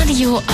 Radio 1.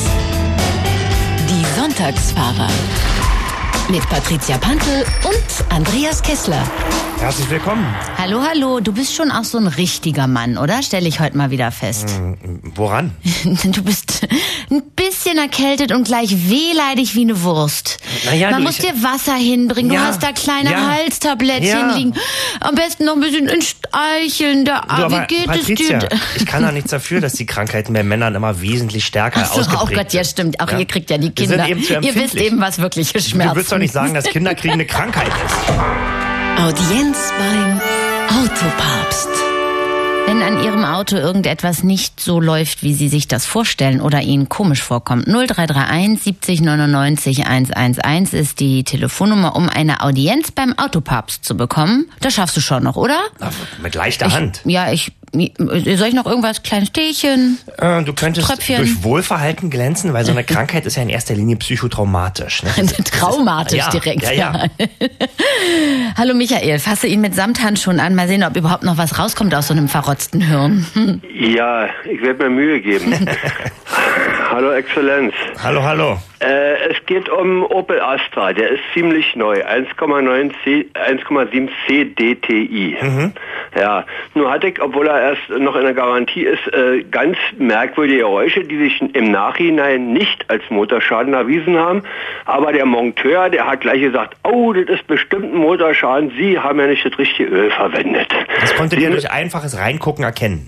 Die Sonntagsfahrer. Mit Patricia Pantel und Andreas Kessler. Herzlich willkommen. Hallo, hallo. Du bist schon auch so ein richtiger Mann, oder? Stelle ich heute mal wieder fest. Woran? Du bist ein bisschen erkältet und gleich wehleidig wie eine Wurst. Naja, Man muss dir Wasser hinbringen. Du Ja, hast da kleine ja, Halstablettchen ja. liegen. Am besten noch ein bisschen in Streicheln. Wie geht Patricia, es dir? ich kann doch nichts dafür, dass die Krankheiten bei Männern immer wesentlich stärker Ach so, ausgeprägt oh Gott, ja sind. stimmt. Auch Ja? ihr kriegt ja die Wir sind Kinder. eben zu Ihr wisst empfindlich. eben, was wirkliche Schmerzen. Du willst doch nicht sagen, dass Kinderkriegen eine Krankheit ist. Audienz beim Autopapst. Wenn an Ihrem Auto irgendetwas nicht so läuft, wie Sie sich das vorstellen oder Ihnen komisch vorkommt, 0331 70 99 111 ist die Telefonnummer, um eine Audienz beim Autopapst zu bekommen. Das schaffst du schon noch, oder? Aber mit leichter Hand. Soll ich noch irgendwas, kleines Teechen? Du könntest Tröpfchen. durch Wohlverhalten glänzen, weil so eine Krankheit ist ja in erster Linie psychotraumatisch. Ne? Traumatisch Ja, direkt. ja. Hallo Michael, fasse ihn mit Samthandschuhen an. Mal sehen, ob überhaupt noch was rauskommt aus so einem verrotzten Hirn. Ja, ich werde mir Mühe geben. Hallo Exzellenz. Hallo. Es geht um Opel Astra, der ist ziemlich neu, 1,7C DTI. Ja, nur hatte ich, obwohl er erst noch in der Garantie ist, ganz merkwürdige Geräusche, die sich im Nachhinein nicht als Motorschaden erwiesen haben. Aber der Monteur, der hat gleich gesagt, oh, das ist bestimmt ein Motorschaden, Sie haben ja nicht das richtige Öl verwendet. Das konntet ihr durch einfaches Reingucken erkennen.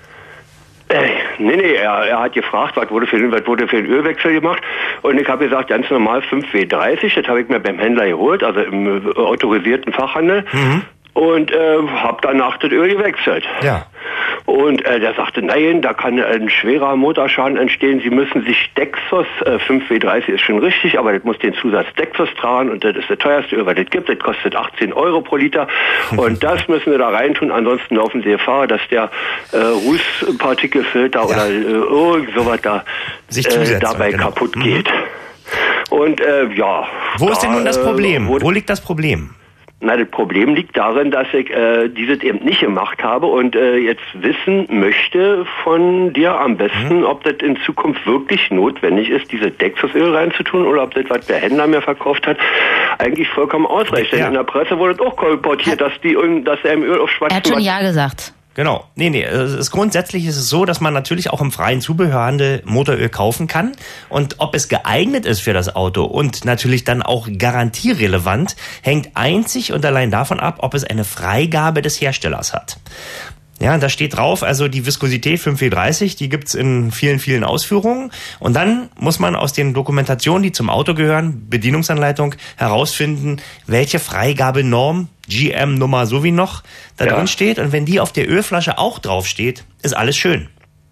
Nee, er hat gefragt, was wurde für ein Ölwechsel gemacht, und ich habe gesagt, ganz normal 5W30, das habe ich mir beim Händler geholt, also im autorisierten Fachhandel, und habe danach das Öl gewechselt. Ja. Und der sagte, nein, da kann ein schwerer Motorschaden entstehen, Sie müssen sich Dexos, 5W30 ist schon richtig, aber das muss den Zusatz Dexos tragen, und das ist das teuerste Öl, was das gibt, das kostet 18 € pro Liter, und das müssen Sie da reintun, ansonsten laufen Sie Gefahr, dass der Rußpartikelfilter oder irgend sowas da Sich zusetzt, dabei genau. kaputt geht. Und ja. Wo ist denn nun das Problem? Wo liegt das Problem? Na, das Problem liegt darin, dass ich dieses eben nicht gemacht habe und jetzt wissen möchte von dir am besten, ob das in Zukunft wirklich notwendig ist, diese Dexosöl reinzutun, oder ob das, was der Händler mir verkauft hat, eigentlich vollkommen ausreicht. Denn in der Presse wurde auch kolportiert, dass er im Öl auf schwarzen... Er hat schon Ja gesagt. Genau. Nee. Grundsätzlich ist es so, dass man natürlich auch im freien Zubehörhandel Motoröl kaufen kann. Und ob es geeignet ist für das Auto und natürlich dann auch garantierelevant, hängt einzig und allein davon ab, ob es eine Freigabe des Herstellers hat. Ja, da steht drauf, also die Viskosität 5W30, die gibt's in vielen, vielen Ausführungen. Und dann muss man aus den Dokumentationen, die zum Auto gehören, Bedienungsanleitung, herausfinden, welche Freigabenorm, GM-Nummer so wie noch, da drin steht. Und wenn die auf der Ölflasche auch drauf steht, ist alles schön.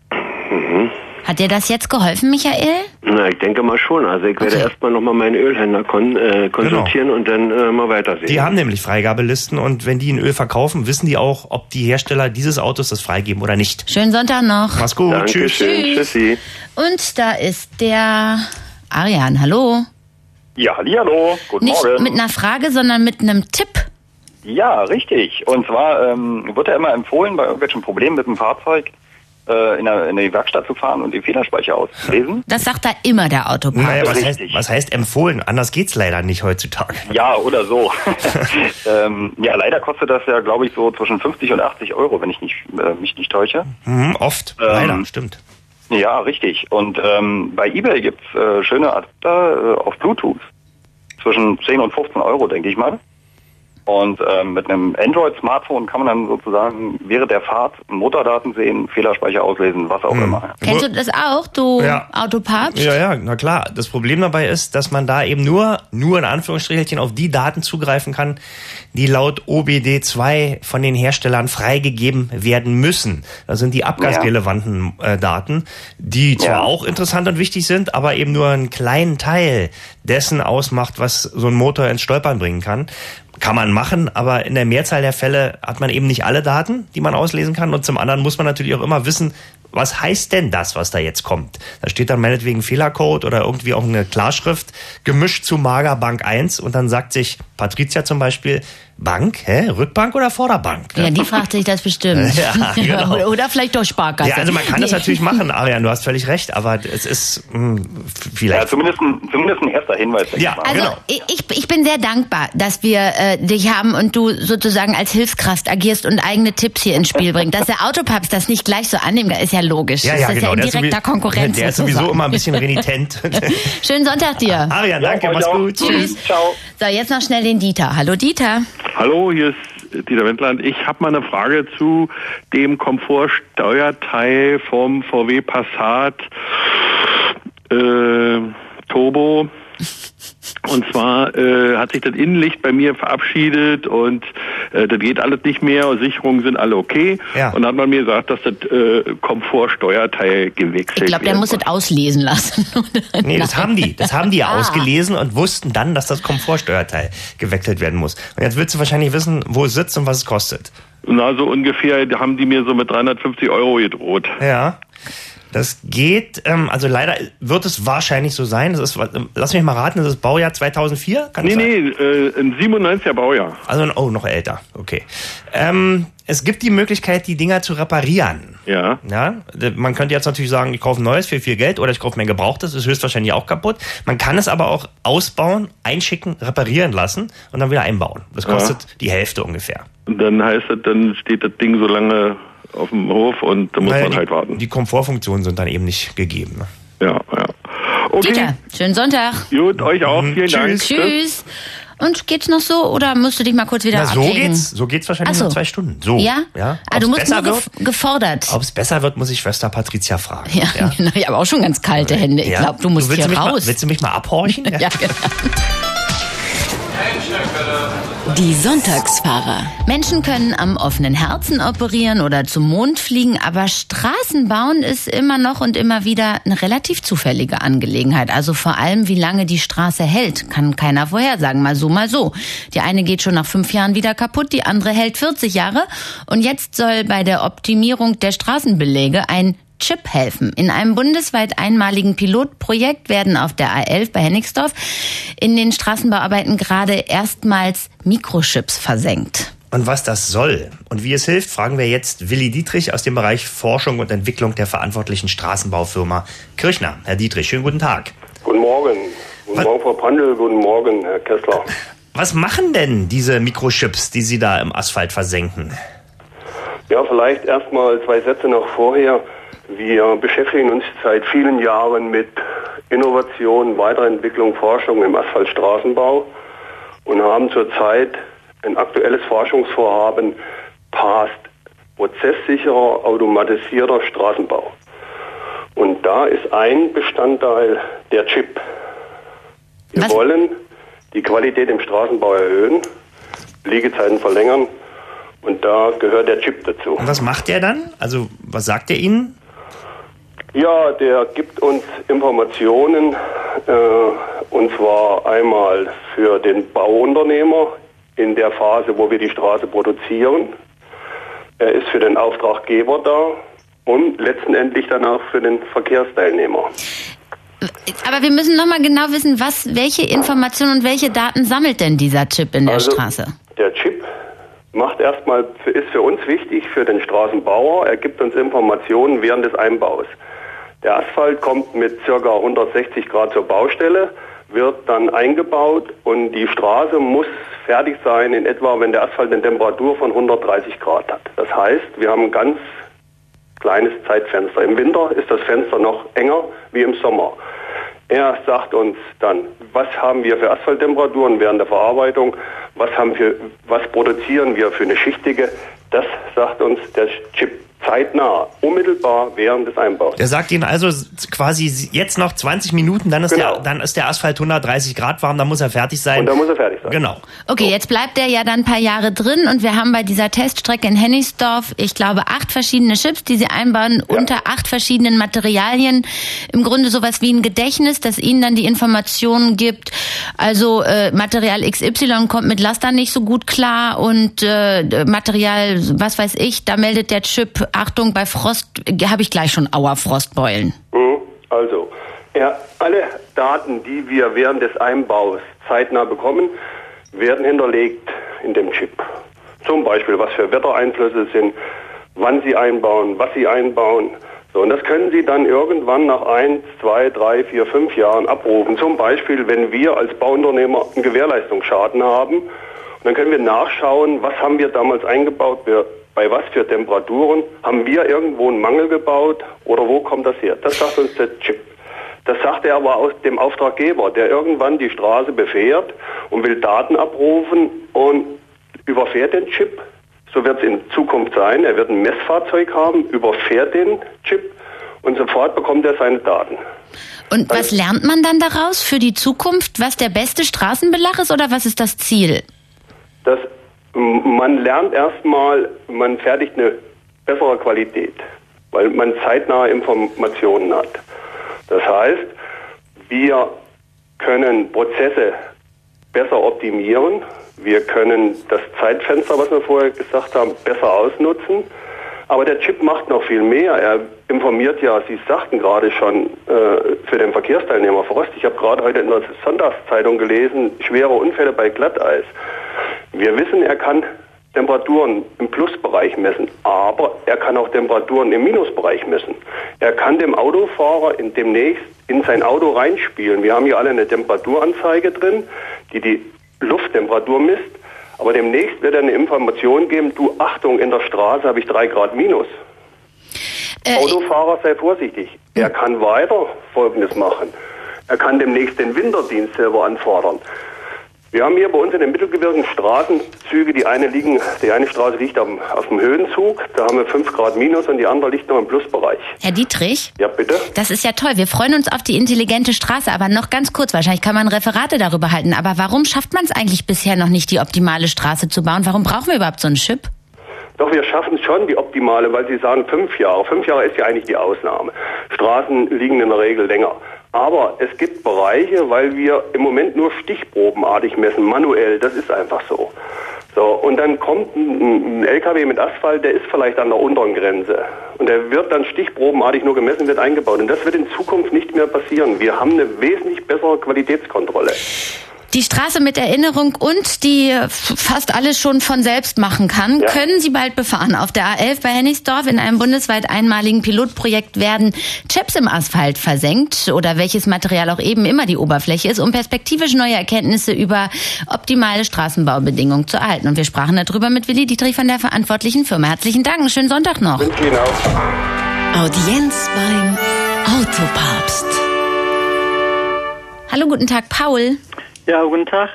Hat dir das jetzt geholfen, Michael? Na, ich denke mal schon. Also ich werde erstmal nochmal meinen Ölhändler konsultieren und dann mal weitersehen. Die haben nämlich Freigabelisten, und wenn die ein Öl verkaufen, wissen die auch, ob die Hersteller dieses Autos das freigeben oder nicht. Schönen Sonntag noch. Mach's gut. Dankeschön. Tschüssi. Und da ist der Arian. Hallo. Ja, hallo, guten Nicht Morgen. mit einer Frage, sondern mit einem Tipp. Ja, richtig. Und zwar wird ja immer empfohlen, bei irgendwelchen Problemen mit dem Fahrzeug in die Werkstatt zu fahren und die Fehlerspeicher auszulesen. Das sagt da immer der Autopapst. Naja, Richtig. was heißt empfohlen? Anders geht's leider nicht heutzutage. Ja, oder so. Ja, leider kostet das ja, glaube ich, so zwischen 50 und 80 €, wenn ich mich nicht täusche. Oft, leider, stimmt. Ja, richtig. Und bei eBay gibt's schöne Adapter auf Bluetooth. Zwischen 10 und 15 €, denke ich mal. Und mit einem Android-Smartphone kann man dann sozusagen während der Fahrt Motordaten sehen, Fehlerspeicher auslesen, was auch immer. Kennst du das auch, du Autopapst? Ja, na klar. Das Problem dabei ist, dass man da eben nur in Anführungsstrichelchen auf die Daten zugreifen kann, die laut OBD2 von den Herstellern freigegeben werden müssen. Das sind die abgasrelevanten Daten, die zwar auch interessant und wichtig sind, aber eben nur einen kleinen Teil dessen ausmacht, was so ein Motor ins Stolpern bringen kann. Kann man machen, aber in der Mehrzahl der Fälle hat man eben nicht alle Daten, die man auslesen kann. Und zum anderen muss man natürlich auch immer wissen, was heißt denn das, was da jetzt kommt? Da steht dann meinetwegen Fehlercode oder irgendwie auch eine Klarschrift, gemischt zu Magerbank 1, und dann sagt sich Patricia zum Beispiel, Bank, Rückbank oder Vorderbank? Ja, die fragt sich das bestimmt. Ja, genau. Oder vielleicht doch Sparkasse. Ja, also man kann das natürlich machen, Arian, du hast völlig recht, aber es ist vielleicht... Ja, zumindest ein erster Hinweis. Ja, denke ich Also mal. genau. ich bin sehr dankbar, dass wir dich haben und du sozusagen als Hilfskraft agierst und eigene Tipps hier ins Spiel bringst. Dass der Autopapst das nicht gleich so annimmt, ist ja logisch. Ja, das ist genau. ja in direkter Konkurrenz. Der ist sowieso immer ein bisschen renitent. Schönen Sonntag dir. Arian, danke, Ja, mach's euch auch. gut. Tschüss. Ciao. So, jetzt noch schnell den Dieter. Hallo Dieter. Hallo, hier ist Dieter Wendland. Ich habe mal eine Frage zu dem Komfortsteuerteil vom VW Passat Turbo. Und zwar hat sich das Innenlicht bei mir verabschiedet und das geht alles nicht mehr. Sicherungen sind alle okay. Ja. Und dann hat man mir gesagt, dass das Komfortsteuerteil gewechselt Ich glaube, der werden muss soll. es auslesen lassen. Nee, das haben die ja Ah. ausgelesen und wussten dann, dass das Komfortsteuerteil gewechselt werden muss. Und jetzt willst du wahrscheinlich wissen, wo es sitzt und was es kostet. Na, so ungefähr haben die mir so mit 350 € gedroht. Ja. Das geht, also leider wird es wahrscheinlich so sein. Das ist, lass mich mal raten, das ist Baujahr 2004? Kann das sein? Ein 97er Baujahr. Also, noch älter. Okay. Es gibt die Möglichkeit, die Dinger zu reparieren. Ja. Ja, man könnte jetzt natürlich sagen, ich kaufe ein neues für viel Geld oder ich kaufe mir ein gebrauchtes, ist höchstwahrscheinlich auch kaputt. Man kann es aber auch ausbauen, einschicken, reparieren lassen und dann wieder einbauen. Das kostet die Hälfte ungefähr. Und dann heißt das, dann steht das Ding so lange auf dem Hof und da muss man halt warten. Die Komfortfunktionen sind dann eben nicht gegeben. Ja. Okay, Dieter, schönen Sonntag. gut, euch auch. Vielen Dank. Tschüss. Tschüss. Und geht's noch so oder musst du dich mal kurz wieder Na, ablegen? so geht's wahrscheinlich Ach so. nur 2 Stunden. So. Ja? Ja. Ah, du Ob's musst nur besser wird, gefordert. ob es besser wird, muss ich Schwester Patricia fragen. Ja, genau. Ich habe auch schon ganz kalte Hände. Ich glaube, du musst willst hier mich raus. Willst du mich mal abhorchen? Ja, genau. Die Sonntagsfahrer. Menschen können am offenen Herzen operieren oder zum Mond fliegen, aber Straßen bauen ist immer noch und immer wieder eine relativ zufällige Angelegenheit. Also vor allem, wie lange die Straße hält, kann keiner vorhersagen. Mal so, mal so. Die eine geht schon nach 5 Jahren wieder kaputt, die andere hält 40 Jahre. Und jetzt soll bei der Optimierung der Straßenbeläge ein Chip helfen. In einem bundesweit einmaligen Pilotprojekt werden auf der A11 bei Hennigsdorf in den Straßenbauarbeiten gerade erstmals Mikrochips versenkt. Und was das soll und wie es hilft, fragen wir jetzt Willi Dietrich aus dem Bereich Forschung und Entwicklung der verantwortlichen Straßenbaufirma Kirchner. Herr Dietrich, schönen guten Tag. Guten Morgen. Guten Morgen, Frau Pandl. Guten Morgen, Herr Kessler. Was machen denn diese Mikrochips, die Sie da im Asphalt versenken? Ja, vielleicht erstmal 2 Sätze noch vorher. Wir beschäftigen uns seit vielen Jahren mit Innovation, Weiterentwicklung, Forschung im Asphaltstraßenbau und haben zurzeit ein aktuelles Forschungsvorhaben PAST, prozesssicherer, automatisierter Straßenbau. Und da ist ein Bestandteil der Chip. Wir wollen die Qualität im Straßenbau erhöhen, Liegezeiten verlängern und da gehört der Chip dazu. Und was macht der dann? Also was sagt er Ihnen? Ja, der gibt uns Informationen, und zwar einmal für den Bauunternehmer in der Phase, wo wir die Straße produzieren. Er ist für den Auftraggeber da und letztendlich dann auch für den Verkehrsteilnehmer. Aber wir müssen nochmal genau wissen, welche Informationen und welche Daten sammelt denn dieser Chip in der Straße? Der Chip ist für uns wichtig, für den Straßenbauer. Er gibt uns Informationen während des Einbaus. Der Asphalt kommt mit ca. 160 Grad zur Baustelle, wird dann eingebaut und die Straße muss fertig sein in etwa, wenn der Asphalt eine Temperatur von 130 Grad hat. Das heißt, wir haben ein ganz kleines Zeitfenster. Im Winter ist das Fenster noch enger wie im Sommer. Er sagt uns dann, was haben wir für Asphalttemperaturen während der Verarbeitung, was produzieren wir für eine schichtige, das sagt uns der Chip zeitnah, unmittelbar während des Einbaus. Der sagt Ihnen also quasi jetzt noch 20 Minuten, dann ist der Asphalt 130 Grad warm, dann muss er fertig sein. Und dann muss er fertig sein. Genau. Okay, jetzt bleibt er ja dann ein paar Jahre drin und wir haben bei dieser Teststrecke in Hennigsdorf, ich glaube, 8 verschiedene Chips, die Sie einbauen, unter 8 verschiedenen Materialien. Im Grunde sowas wie ein Gedächtnis, das Ihnen dann die Informationen gibt. Also Material XY kommt mit Lastern nicht so gut klar und Material, was weiß ich, da meldet der Chip, Achtung, bei Frost habe ich gleich schon Frostbeulen. Also, alle Daten, die wir während des Einbaus zeitnah bekommen, werden hinterlegt in dem Chip. Zum Beispiel, was für Wettereinflüsse es sind, wann Sie einbauen, was Sie einbauen. So, und das können Sie dann irgendwann nach 1, 2, 3, 4, 5 Jahren abrufen. Zum Beispiel, wenn wir als Bauunternehmer einen Gewährleistungsschaden haben, und dann können wir nachschauen, was haben wir damals eingebaut, bei was für Temperaturen, haben wir irgendwo einen Mangel gebaut oder wo kommt das her? Das sagt uns der Chip. Das sagt er aber aus dem Auftraggeber, der irgendwann die Straße befährt und will Daten abrufen und überfährt den Chip. So wird es in Zukunft sein. Er wird ein Messfahrzeug haben, überfährt den Chip und sofort bekommt er seine Daten. Und was lernt man dann daraus für die Zukunft? Was der beste Straßenbelag ist oder was ist das Ziel? Man lernt erstmal, man fertigt eine bessere Qualität, weil man zeitnahe Informationen hat. Das heißt, wir können Prozesse besser optimieren. Wir können das Zeitfenster, was wir vorher gesagt haben, besser ausnutzen. Aber der Chip macht noch viel mehr. Er informiert ja, Sie sagten gerade schon, für den Verkehrsteilnehmer Frost. Ich habe gerade heute in der Sonntagszeitung gelesen, schwere Unfälle bei Glatteis. Wir wissen, er kann Temperaturen im Plusbereich messen, aber er kann auch Temperaturen im Minusbereich messen. Er kann dem Autofahrer demnächst in sein Auto reinspielen. Wir haben hier alle eine Temperaturanzeige drin, die Lufttemperatur misst, aber demnächst wird er eine Information geben, du, Achtung, in der Straße habe ich 3 Grad minus. Autofahrer, sei vorsichtig. Er kann weiter Folgendes machen. Er kann demnächst den Winterdienst selber anfordern. Wir haben hier bei uns in den Mittelgebirgen Straßenzüge, die eine Straße liegt auf dem Höhenzug, da haben wir 5 Grad minus und die andere liegt noch im Plusbereich. Herr Dietrich? Ja, bitte? Das ist ja toll. Wir freuen uns auf die intelligente Straße, aber noch ganz kurz, wahrscheinlich kann man Referate darüber halten, aber warum schafft man es eigentlich bisher noch nicht, die optimale Straße zu bauen? Warum brauchen wir überhaupt so einen Chip? Doch, wir schaffen schon die optimale, weil Sie sagen 5 Jahre. 5 Jahre ist ja eigentlich die Ausnahme. Straßen liegen in der Regel länger. Aber es gibt Bereiche, weil wir im Moment nur stichprobenartig messen, manuell, das ist einfach so. So, und dann kommt ein LKW mit Asphalt, der ist vielleicht an der unteren Grenze. Und der wird dann stichprobenartig nur gemessen, wird eingebaut. Und das wird in Zukunft nicht mehr passieren. Wir haben eine wesentlich bessere Qualitätskontrolle. Die Straße mit Erinnerung und die fast alles schon von selbst machen kann, können Sie bald befahren. Auf der A11 bei Hennigsdorf in einem bundesweit einmaligen Pilotprojekt werden Chips im Asphalt versenkt oder welches Material auch eben immer die Oberfläche ist, um perspektivisch neue Erkenntnisse über optimale Straßenbaubedingungen zu erhalten. Und wir sprachen darüber mit Willi Dietrich von der verantwortlichen Firma. Herzlichen Dank, einen schönen Sonntag noch. Wünsche Ihnen auch. Audienz beim Autopapst. Hallo, guten Tag, Paul. Ja, guten Tag.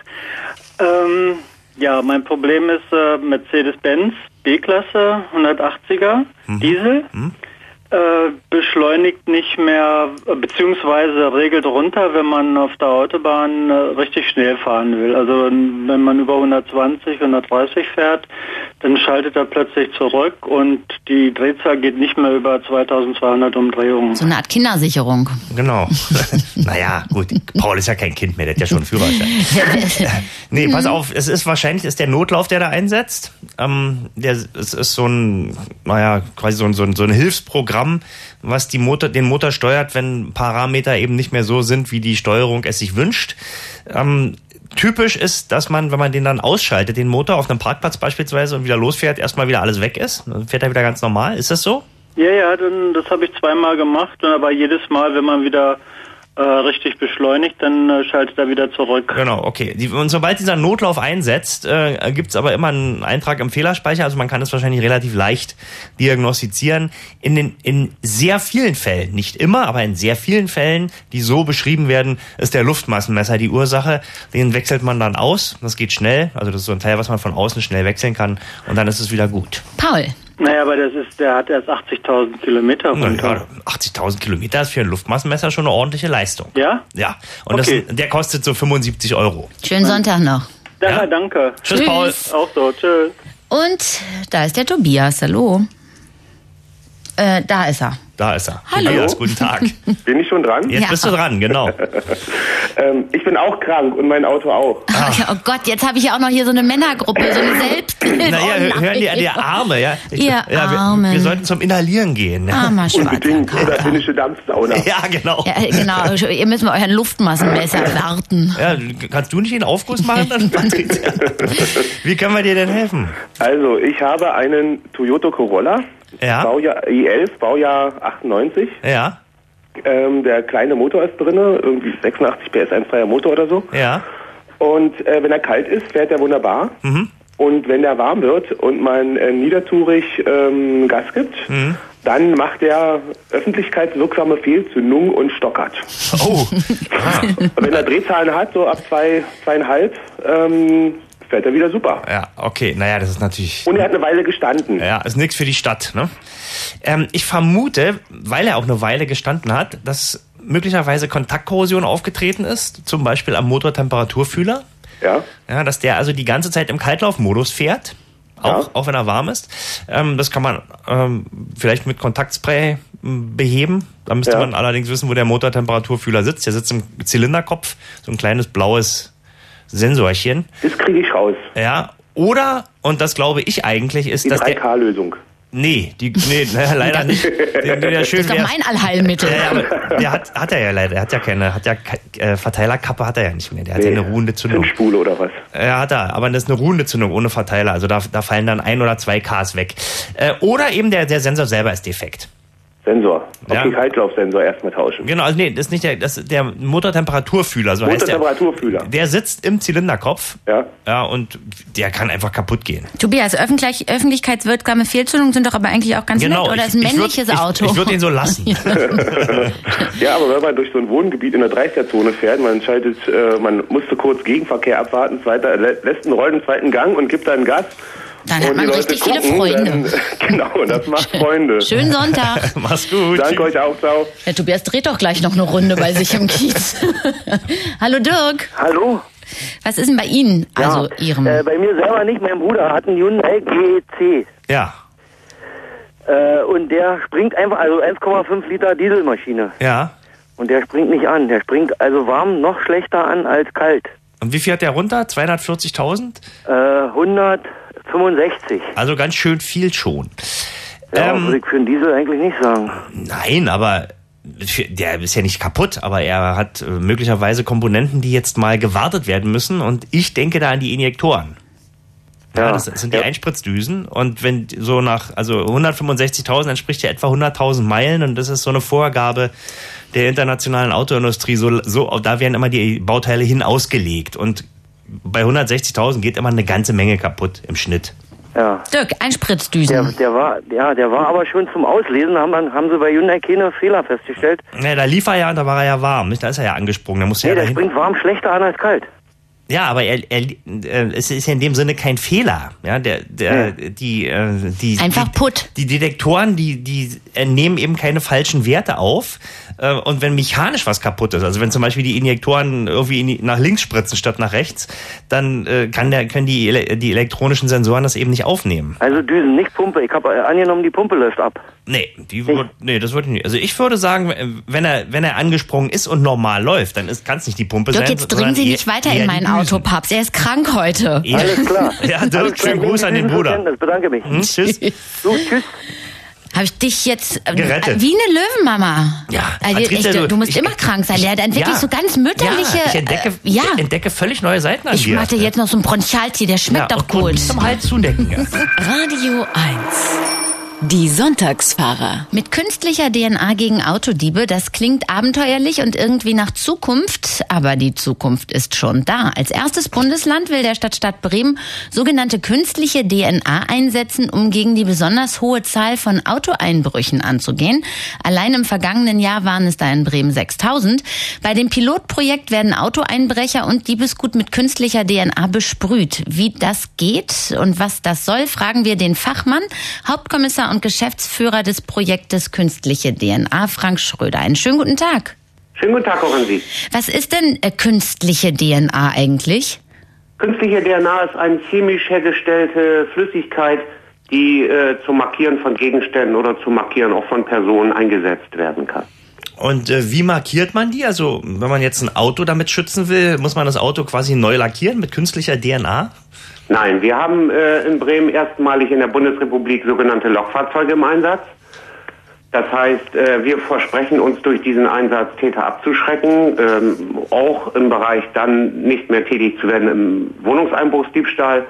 Mein Problem ist Mercedes-Benz B-Klasse 180er Diesel. Beschleunigt nicht mehr, beziehungsweise regelt runter, wenn man auf der Autobahn richtig schnell fahren will. Also wenn man über 120, 130 fährt, dann schaltet er plötzlich zurück und die Drehzahl geht nicht mehr über 2200 Umdrehungen. So eine Art Kindersicherung. Genau. Naja, gut, Paul ist ja kein Kind mehr, der hat ja schon einen Führerschein. Nee, pass auf, es ist wahrscheinlich der Notlauf, der da einsetzt. Es ist so ein, quasi so ein Hilfsprogramm, was den Motor steuert, wenn Parameter eben nicht mehr so sind, wie die Steuerung es sich wünscht. Typisch ist, dass man, wenn man den dann ausschaltet, den Motor auf einem Parkplatz beispielsweise und wieder losfährt, erstmal wieder alles weg ist. Dann fährt er wieder ganz normal. Ist das so? Ja, das habe ich 2-mal gemacht, aber jedes Mal, wenn man wieder richtig beschleunigt, dann schaltet er wieder zurück. Genau, okay. Und sobald dieser Notlauf einsetzt, gibt's aber immer einen Eintrag im Fehlerspeicher, also man kann es wahrscheinlich relativ leicht diagnostizieren. In sehr vielen Fällen, nicht immer, aber in sehr vielen Fällen, die so beschrieben werden, ist der Luftmassenmesser die Ursache. Den wechselt man dann aus, das geht schnell, also das ist so ein Teil, was man von außen schnell wechseln kann und dann ist es wieder gut. Paul. Naja, aber der hat erst 80.000 Kilometer runter. Ja, 80.000 Kilometer ist für ein Luftmassenmesser schon eine ordentliche Leistung. Ja? Ja. Und okay. Der kostet so 75 €. Schönen Sonntag noch. Ja, danke. Tschüss, Paul. Auch so, tschüss. Und da ist der Tobias, hallo. Da ist er. Da ist er. Hallo. Tobias, guten Tag. Bin ich schon dran? Jetzt bist du dran, genau. Ich bin auch krank und mein Auto auch. Oh Gott, jetzt habe ich ja auch noch hier so eine Männergruppe, so eine Selbsthilfe. Naja, hören die Arme, ja? Armen. Wir sollten zum Inhalieren gehen. Ja. Armer Unbedingt. Schwarzer Oder finnische Dampfsauna. Ja, genau. Ja, genau, ihr müsst mal euren Luftmassenmesser warten. Ja, kannst du nicht den Aufguss machen dann, Patricia? Wie können wir dir denn helfen? Also, ich habe einen Toyota Corolla, Ja. Baujahr i11, Baujahr 98. Ja, Der kleine Motor ist drin, irgendwie 86 PS, ein freier Motor oder so. ja. Und wenn er kalt ist, fährt er wunderbar. Und wenn er warm wird und man niedertourig Gas gibt, dann macht er öffentlichkeitswirksame Fehlzündung und stockert. Oh. Und wenn er Drehzahlen hat, so ab 2,5, fährt er wieder super. Ja, okay. Naja, das ist natürlich... Und er hat eine Weile gestanden. Ja, ist nichts für die Stadt, ne? Ich vermute, weil er auch eine Weile gestanden hat, dass möglicherweise Kontaktkorrosion aufgetreten ist, zum Beispiel am Motortemperaturfühler. Ja. Ja, dass der also die ganze Zeit im Kaltlaufmodus fährt, auch wenn er warm ist. Das kann man vielleicht mit Kontaktspray beheben. Da müsste man allerdings wissen, wo der Motortemperaturfühler sitzt. Der sitzt im Zylinderkopf, so ein kleines blaues Sensorchen. Das kriege ich raus. Ja, oder, und das glaube ich eigentlich, ist, Die dass der... 3K-Lösung. Nee, leider nicht. Der schön Das ist doch mein Allheilmittel. Ja, aber der hat er ja leider. Er hat ja keine Verteilerkappe hat er ja nicht mehr. Der hat ja eine ruhende Zündung. Zündspule oder was? Ja, hat er. Aber das ist eine ruhende Zündung ohne Verteiler. Also da fallen dann 1 oder 2 Ks weg. Oder eben der Sensor selber ist defekt. Sensor. Okay, Ja. Kaltlaufsensor erstmal tauschen. Genau, also nee, das ist nicht der Motortemperaturfühler, so heißt der. Motortemperaturfühler. Der sitzt im Zylinderkopf. Ja. Ja, und der kann einfach kaputt gehen. Tobias, öffentlichkeitswirksame Fehlzündungen sind doch aber eigentlich auch ganz nett. Oder ist ein männliches Auto? Ich würde den so lassen. Ja, aber wenn man durch so ein Wohngebiet in der 30er-Zone fährt, man musste kurz Gegenverkehr abwarten, lässt einen rollenden zweiten Gang und gibt dann Gas. Dann hat Und man die richtig Leute viele Freunde. Dann, genau, das macht Freunde. Schönen Sonntag. Mach's gut. Danke euch auch, ciao. Der Tobias dreht doch gleich noch eine Runde bei sich im Kiez. Hallo Dirk. Hallo? Was ist denn bei Ihnen? Also Ihrem... Bei mir selber nicht. Mein Bruder hat einen Hyundai GEC. Ja. Und der springt einfach, also 1,5 Liter Dieselmaschine. Ja. Und der springt nicht an. Der springt also warm noch schlechter an als kalt. Und wie viel hat der runter? 240.000? 165. Also ganz schön viel schon. Ja, würde ich für einen Diesel eigentlich nicht sagen. Nein, aber der ist ja nicht kaputt, aber er hat möglicherweise Komponenten, die jetzt mal gewartet werden müssen. Und ich denke da an die Injektoren. Ja, das sind die Einspritzdüsen. Und wenn so also 165.000 entspricht ja etwa 100.000 Meilen. Und das ist so eine Vorgabe der internationalen Autoindustrie. So, da werden immer die Bauteile hin ausgelegt. Und bei 160.000 geht immer eine ganze Menge kaputt im Schnitt. Ja. Dirk, Einspritzdüsen. Der war aber schon zum Auslesen, haben sie bei Hyundai keine Fehler festgestellt. Ne, da lief er ja und da war er ja warm. Da ist er ja angesprungen. Da musste Der springt warm schlechter an als kalt. Ja, aber es ist ja in dem Sinne kein Fehler. Ja, die einfach Put. Die Detektoren, die nehmen eben keine falschen Werte auf. Und wenn mechanisch was kaputt ist, also wenn zum Beispiel die Injektoren irgendwie nach links spritzen statt nach rechts, dann können die elektronischen Sensoren das eben nicht aufnehmen. Also Düsen, nicht Pumpe. Ich habe angenommen, die Pumpe läuft ab. Nee, das würde ich nicht. Also ich würde sagen, wenn er angesprungen ist und normal läuft, dann kann es nicht die Pumpe Dirk, sein. jetzt dringen Sie nicht weiter in mein Auto, Paps. Er ist krank heute. Ja. Alles klar. Ja, Dirk, schönen Gruß an den Bruder. Bedanke mich. Tschüss. So, tschüss. Habe ich dich jetzt gerettet. Wie eine Löwenmama. Ja, Also du musst immer krank sein. Der hat dann wirklich so ganz mütterliche... Ich entdecke völlig neue Seiten an dir. Ich mache dir jetzt noch so einen Bronchialtee, der schmeckt doch gut. Nicht zum Hals zudecken. Ja. Radio 1. Die Sonntagsfahrer. Mit künstlicher DNA gegen Autodiebe, das klingt abenteuerlich und irgendwie nach Zukunft, aber die Zukunft ist schon da. Als erstes Bundesland will der Stadt Bremen sogenannte künstliche DNA einsetzen, um gegen die besonders hohe Zahl von Autoeinbrüchen anzugehen. Allein im vergangenen Jahr waren es da in Bremen 6.000. Bei dem Pilotprojekt werden Autoeinbrecher und Diebesgut mit künstlicher DNA besprüht. Wie das geht und was das soll, fragen wir den Fachmann, Hauptkommissar und Geschäftsführer des Projektes Künstliche DNA, Frank Schröder. Einen schönen guten Tag. Schönen guten Tag auch an Sie. Was ist denn künstliche DNA eigentlich? Künstliche DNA ist eine chemisch hergestellte Flüssigkeit, die zum Markieren von Gegenständen oder zum Markieren auch von Personen eingesetzt werden kann. Und wie markiert man die? Also wenn man jetzt ein Auto damit schützen will, muss man das Auto quasi neu lackieren mit künstlicher DNA? Nein, wir haben in Bremen erstmalig in der Bundesrepublik sogenannte Lokfahrzeuge im Einsatz. Das heißt, wir versprechen uns durch diesen Einsatz Täter abzuschrecken, auch im Bereich dann nicht mehr tätig zu werden im Wohnungseinbruchsdiebstahl.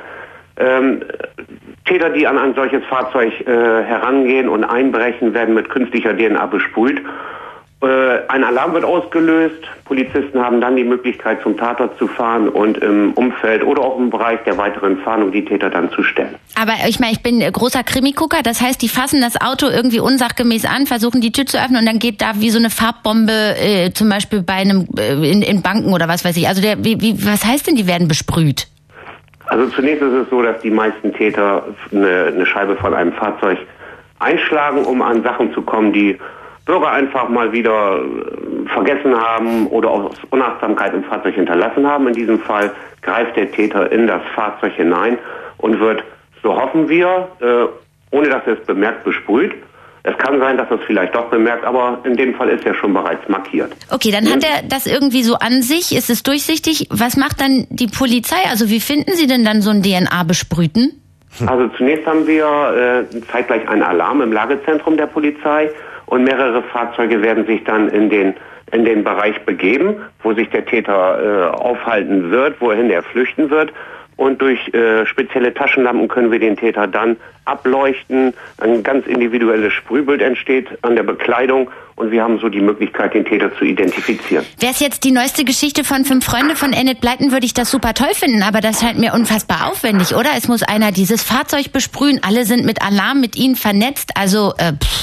Täter, die an ein solches Fahrzeug herangehen und einbrechen, werden mit künstlicher DNA besprüht. Ein Alarm wird ausgelöst, Polizisten haben dann die Möglichkeit zum Tatort zu fahren und im Umfeld oder auch im Bereich der weiteren Fahndung die Täter dann zu stellen. Aber ich meine, ich bin großer Krimi-Gucker, das heißt, die fassen das Auto irgendwie unsachgemäß an, versuchen die Tür zu öffnen und dann geht da wie so eine Farbbombe zum Beispiel bei einem in Banken oder was weiß ich. Also was heißt denn, die werden besprüht? Also zunächst ist es so, dass die meisten Täter eine Scheibe von einem Fahrzeug einschlagen, um an Sachen zu kommen, die Bürger einfach mal wieder vergessen haben oder aus Unachtsamkeit im Fahrzeug hinterlassen haben. In diesem Fall greift der Täter in das Fahrzeug hinein und wird, so hoffen wir, ohne dass er es bemerkt, besprüht. Es kann sein, dass er es vielleicht doch bemerkt, aber in dem Fall ist er schon bereits markiert. Okay, dann hat er das irgendwie so an sich, ist es durchsichtig. Was macht dann die Polizei? Also wie finden Sie denn dann so einen DNA-Besprühten? Also zunächst haben wir zeitgleich einen Alarm im Lagezentrum der Polizei. Und mehrere Fahrzeuge werden sich dann in den Bereich begeben, wo sich der Täter aufhalten wird, wohin er flüchten wird. Und durch spezielle Taschenlampen können wir den Täter dann ableuchten. Ein ganz individuelles Sprühbild entsteht an der Bekleidung und wir haben so die Möglichkeit, den Täter zu identifizieren. Wäre es jetzt die neueste Geschichte von 5 Freunde von Enid Blyton, würde ich das super toll finden, aber das scheint mir unfassbar aufwendig, oder? Es muss einer dieses Fahrzeug besprühen, alle sind mit Alarm mit ihnen vernetzt, also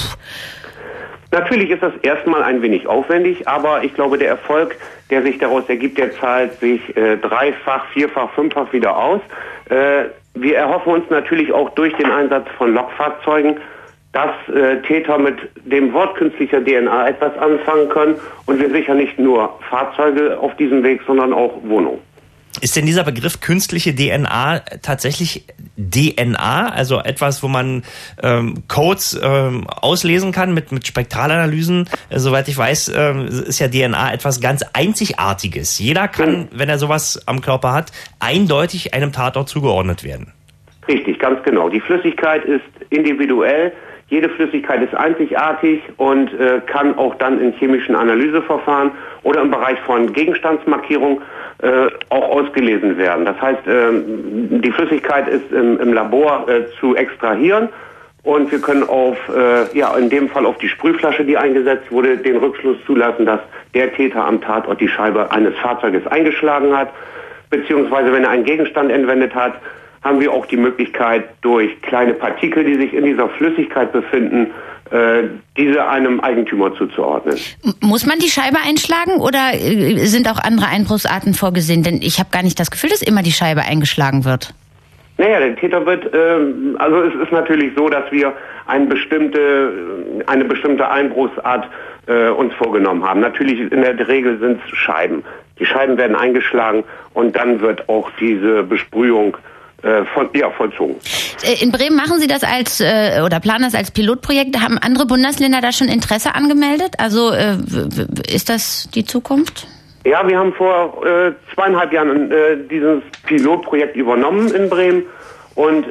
Natürlich ist das erstmal ein wenig aufwendig, aber ich glaube, der Erfolg, der sich daraus ergibt, der zahlt sich 3-fach, 4-fach, 5-fach wieder aus. Wir erhoffen uns natürlich auch durch den Einsatz von Lokfahrzeugen, dass Täter mit dem Wort künstlicher DNA etwas anfangen können und wir sichern nicht nur Fahrzeuge auf diesem Weg, sondern auch Wohnungen. Ist denn dieser Begriff künstliche DNA tatsächlich DNA, also etwas, wo man Codes auslesen kann mit Spektralanalysen? Soweit ich weiß, ist ja DNA etwas ganz Einzigartiges. Jeder kann, wenn er sowas am Körper hat, eindeutig einem Tatort zugeordnet werden. Richtig, ganz genau. Die Flüssigkeit ist individuell. Jede Flüssigkeit ist einzigartig und kann auch dann in chemischen Analyseverfahren oder im Bereich von Gegenstandsmarkierung auch ausgelesen werden. Das heißt, die Flüssigkeit ist im Labor zu extrahieren und wir können in dem Fall auf die Sprühflasche, die eingesetzt wurde, den Rückschluss zulassen, dass der Täter am Tatort die Scheibe eines Fahrzeuges eingeschlagen hat, beziehungsweise wenn er einen Gegenstand entwendet hat, haben wir auch die Möglichkeit, durch kleine Partikel, die sich in dieser Flüssigkeit befinden, diese einem Eigentümer zuzuordnen. Muss man die Scheibe einschlagen oder sind auch andere Einbruchsarten vorgesehen? Denn ich habe gar nicht das Gefühl, dass immer die Scheibe eingeschlagen wird. Naja, der Täter wird, also es ist natürlich so, dass wir eine bestimmte Einbruchsart uns vorgenommen haben. Natürlich in der Regel sind es Scheiben. Die Scheiben werden eingeschlagen und dann wird auch diese Besprühung vollzogen. In Bremen machen Sie das oder planen das als Pilotprojekt. Haben andere Bundesländer da schon Interesse angemeldet? Also ist das die Zukunft? Ja, wir haben vor 2,5 Jahren dieses Pilotprojekt übernommen in Bremen und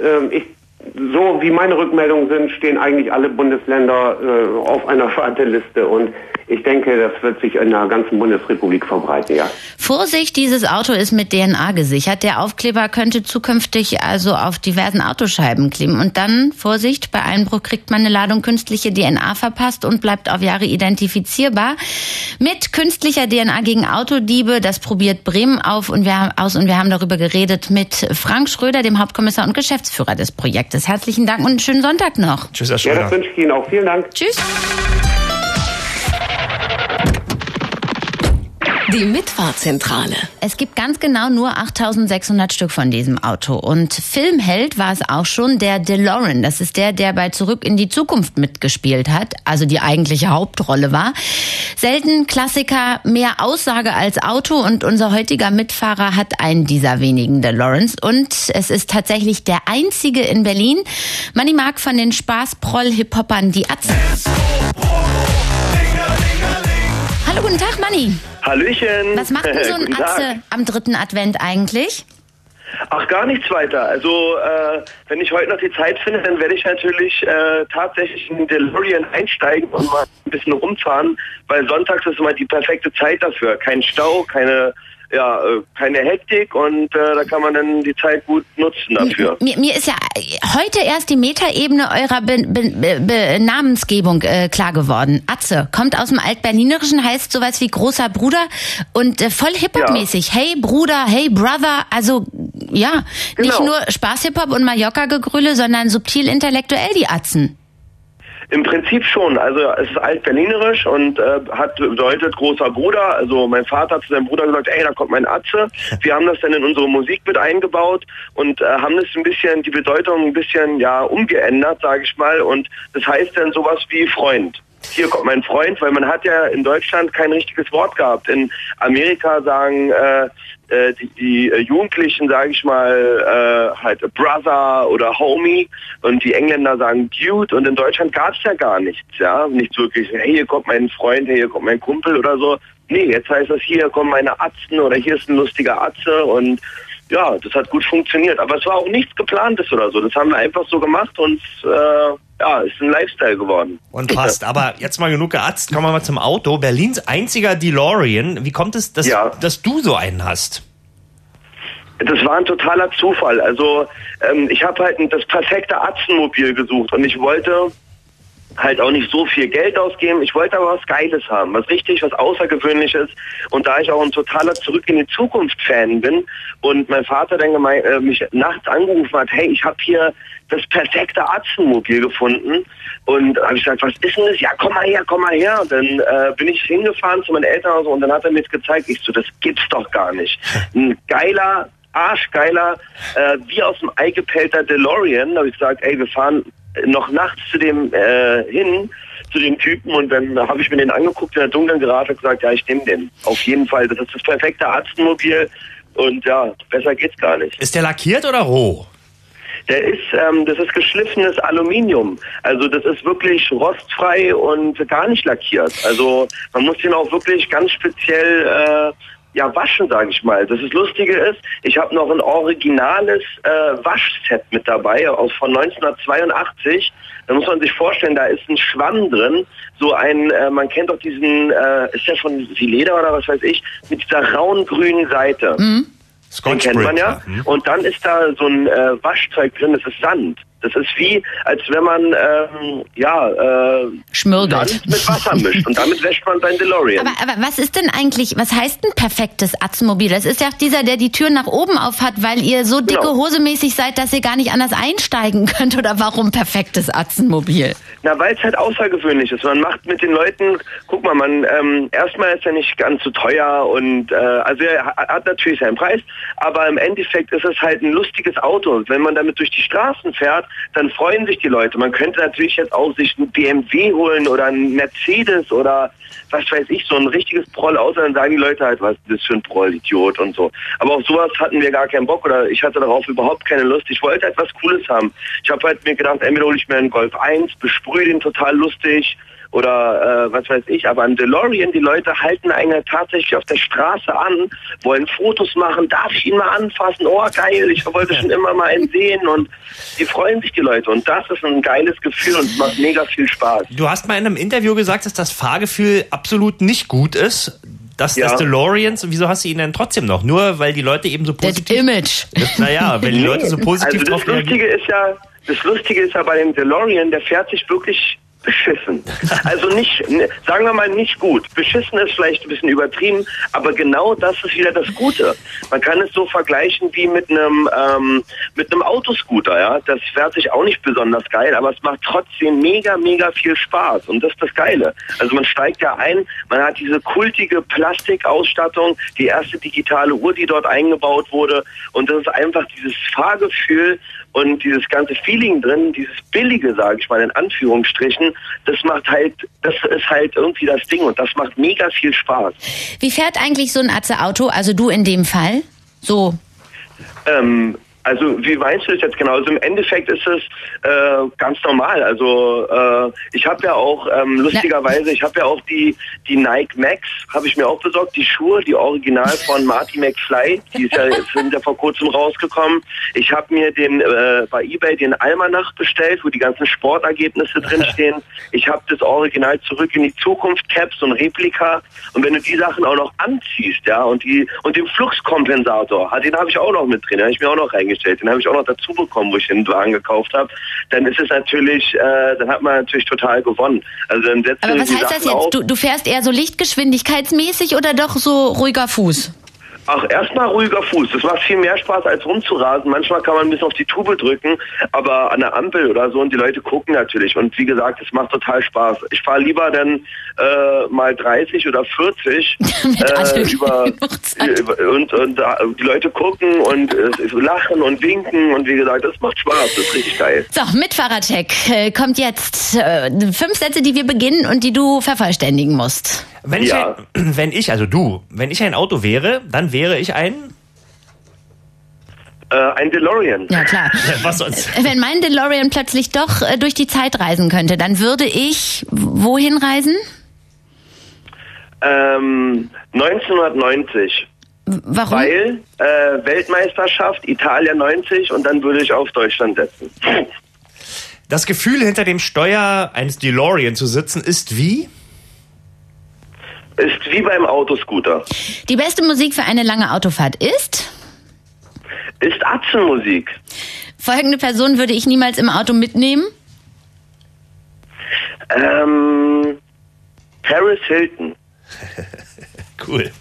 so wie meine Rückmeldungen sind, stehen eigentlich alle Bundesländer auf einer Warteliste und ich denke, das wird sich in der ganzen Bundesrepublik verbreiten, ja. Vorsicht, dieses Auto ist mit DNA gesichert. Der Aufkleber könnte zukünftig also auf diversen Autoscheiben kleben. Und dann, Vorsicht, bei Einbruch kriegt man eine Ladung künstliche DNA verpasst und bleibt auf Jahre identifizierbar. Mit künstlicher DNA gegen Autodiebe, das probiert Bremen aus und wir haben darüber geredet mit Frank Schröder, dem Hauptkommissar und Geschäftsführer des Projektes. Herzlichen Dank und einen schönen Sonntag noch. Tschüss, Herr Schröder. Ja, das wünsche ich Ihnen auch. Vielen Dank. Tschüss. Die Mitfahrzentrale. Es gibt ganz genau nur 8.600 Stück von diesem Auto. Und Filmheld war es auch schon der DeLorean. Das ist der bei Zurück in die Zukunft mitgespielt hat, also die eigentliche Hauptrolle war. Selten Klassiker, mehr Aussage als Auto, und unser heutiger Mitfahrer hat einen dieser wenigen DeLoreans. Und es ist tatsächlich der einzige in Berlin. Manni mag von den Spaß-Proll-Hip-Hoppern die Atzen. Hallo, guten Tag, Manni. Hallöchen. Was macht denn so ein Atze am 3. Advent eigentlich? Ach, gar nichts weiter. Also, wenn ich heute noch die Zeit finde, dann werde ich natürlich tatsächlich in den DeLorean einsteigen und mal ein bisschen rumfahren, weil sonntags ist immer die perfekte Zeit dafür. Kein Stau, keine Hektik, und da kann man dann die Zeit gut nutzen dafür. Mir ist ja heute erst die Metaebene eurer Namensgebung klar geworden. Atze kommt aus dem Altberlinerischen, heißt sowas wie großer Bruder und voll Hip-Hop-mäßig. Ja. Hey Bruder, hey Brother, also ja, genau. Nicht nur Spaß-Hip-Hop und Mallorca-Gegrülle, sondern subtil intellektuell die Atzen. Im Prinzip schon. Also es ist altberlinerisch und bedeutet großer Bruder. Also mein Vater hat zu seinem Bruder gesagt, ey, da kommt mein Atze. Wir haben das dann in unsere Musik mit eingebaut und haben das ein bisschen, die Bedeutung ein bisschen umgeändert, sage ich mal. Und das heißt dann sowas wie Freund. Hier kommt mein Freund, weil man hat ja in Deutschland kein richtiges Wort gehabt. In Amerika sagen die Jugendlichen, sage ich mal, halt Brother oder Homie, und die Engländer sagen Dude, und in Deutschland gab es ja gar nichts, nichts wirklich. Hey, hier kommt mein Freund, hey, hier kommt mein Kumpel oder so. Nee, jetzt heißt das, hier kommen meine Atzen oder hier ist ein lustiger Atze, und ja, das hat gut funktioniert. Aber es war auch nichts Geplantes oder so. Das haben wir einfach so gemacht und ist ein Lifestyle geworden. Und passt. Aber jetzt mal genug geatzt, kommen wir mal zum Auto. Berlins einziger DeLorean. Wie kommt es, dass du so einen hast? Das war ein totaler Zufall. Also ich habe halt das perfekte Atzenmobil gesucht, und ich wollte halt auch nicht so viel Geld ausgeben. Ich wollte aber was Geiles haben, was Außergewöhnliches. Und da ich auch ein totaler Zurück in die Zukunft-Fan bin und mein Vater dann mich nachts angerufen hat, hey, ich habe hier das perfekte Atzenmobil gefunden. Und habe ich gesagt, was ist denn das? Ja, komm mal her. Und dann bin ich hingefahren zu meinen Eltern und dann hat er mir das gezeigt. Ich so, das gibt's doch gar nicht. Ein geiler, arschgeiler, wie aus dem Ei gepellter DeLorean. Da habe ich gesagt, ey, wir fahren noch nachts zu dem zu dem Typen, und dann habe ich mir den angeguckt in der dunklen Garage und gesagt, ja, ich nehme den. Auf jeden Fall, das ist das perfekte Atzenmobil, und ja, besser geht's gar nicht. Ist der lackiert oder roh? Der ist, das ist geschliffenes Aluminium. Also das ist wirklich rostfrei und gar nicht lackiert. Also man muss den auch wirklich ganz speziell waschen, sage ich mal. Das Lustige ist, ich habe noch ein originales Waschset mit dabei von 1982. Da muss man sich vorstellen, da ist ein Schwamm drin, so ein, man kennt doch diesen, ist ja von Leder oder was weiß ich, mit dieser rauen grünen Seite. Mhm. Den kennt man ja. Mhm. Und dann ist da so ein Waschzeug drin, das ist Sand. Das ist wie, als wenn man schmürgelt. Sand mit Wasser mischt, und damit wäscht man sein DeLorean. Aber was ist denn eigentlich, was heißt ein perfektes Atzenmobil? Das ist ja dieser, der die Tür nach oben auf hat, weil ihr so dicke Hosemäßig seid, dass ihr gar nicht anders einsteigen könnt, oder warum perfektes Atzenmobil? Na, weil es halt außergewöhnlich ist. Man macht mit den Leuten, guck mal, erstmal ist er nicht ganz so teuer, und also er hat natürlich seinen Preis, aber im Endeffekt ist es halt ein lustiges Auto. Und wenn man damit durch die Straßen fährt, dann freuen sich die Leute. Man könnte natürlich jetzt auch sich einen BMW holen oder einen Mercedes oder was weiß ich, so ein richtiges Proll, außer dann sagen die Leute halt, was ist das für ein Proll-Idiot und so. Aber auf sowas hatten wir gar keinen Bock, oder ich hatte darauf überhaupt keine Lust. Ich wollte halt was Cooles haben. Ich habe halt mir gedacht, entweder hole ich mir einen Golf 1, besprühe den total lustig, oder was weiß ich, aber ein DeLorean, die Leute halten einen tatsächlich auf der Straße an, wollen Fotos machen, darf ich ihn mal anfassen, oh geil, ich wollte schon immer mal einen sehen, und die freuen sich, die Leute, und das ist ein geiles Gefühl und es macht mega viel Spaß. Du hast mal in einem Interview gesagt, dass das Fahrgefühl absolut nicht gut ist. Das DeLoreans, wieso hast du ihn denn trotzdem noch? Nur weil die Leute eben so positiv... Das Image. Naja, wenn die Leute so positiv drauf reagieren. Das Lustige ist ja bei dem DeLorean, der fährt sich wirklich beschissen. Also nicht, sagen wir mal nicht gut. Beschissen ist vielleicht ein bisschen übertrieben, aber genau das ist wieder das Gute. Man kann es so vergleichen wie mit einem Autoscooter, ja. Das fährt sich auch nicht besonders geil, aber es macht trotzdem mega, mega viel Spaß. Und das ist das Geile. Also man steigt ja ein, man hat diese kultige Plastikausstattung, die erste digitale Uhr, die dort eingebaut wurde. Und das ist einfach dieses Fahrgefühl und dieses ganze Feeling drin, dieses Billige, sage ich mal, in Anführungsstrichen, das ist halt irgendwie das Ding und das macht mega viel Spaß. Wie fährt eigentlich so ein Atze-Auto, also du in dem Fall, so? Also wie meinst du das jetzt genau? Also im Endeffekt ist es ganz normal. Also ich habe ja auch lustigerweise, ich habe ja auch die Nike Max, habe ich mir auch besorgt, die Schuhe, die Original von Marty McFly, sind ja vor kurzem rausgekommen. Ich habe mir bei eBay den Almanach bestellt, wo die ganzen Sportergebnisse drinstehen. Ich habe das Original Zurück in die Zukunft Caps und Replika. Und wenn du die Sachen auch noch anziehst, ja, und den Fluxkompensator, den habe ich auch noch mit drin, den habe ich mir auch noch reingestellt. Den habe ich auch noch dazu bekommen, wo ich den Wagen gekauft habe. Dann ist es natürlich, dann hat man natürlich total gewonnen. Also dann aber was heißt das jetzt? Du fährst eher so lichtgeschwindigkeitsmäßig oder doch so ruhiger Fuß? Ach, erstmal ruhiger Fuß. Das macht viel mehr Spaß als rumzurasen. Manchmal kann man ein bisschen auf die Tube drücken, aber an der Ampel oder so und die Leute gucken natürlich. Und wie gesagt, es macht total Spaß. Ich fahre lieber dann mal 30 oder 40 und die Leute gucken und lachen und winken und wie gesagt, das macht Spaß. Das ist richtig geil. So, Mitfahrercheck kommt jetzt 5 Sätze, die wir beginnen und die du vervollständigen musst. Wenn ich ein Auto wäre, dann wäre ich ein DeLorean. Ja, klar. Was sonst? Wenn mein DeLorean plötzlich doch durch die Zeit reisen könnte, dann würde ich wohin reisen? 1990. Warum? Weil Weltmeisterschaft, Italien 90 und dann würde ich auf Deutschland setzen. Das Gefühl, hinter dem Steuer eines DeLorean zu sitzen, ist wie? Ist wie beim Autoscooter. Die beste Musik für eine lange Autofahrt ist? Ist Atzenmusik. Folgende Person würde ich niemals im Auto mitnehmen? Paris Hilton. Cool.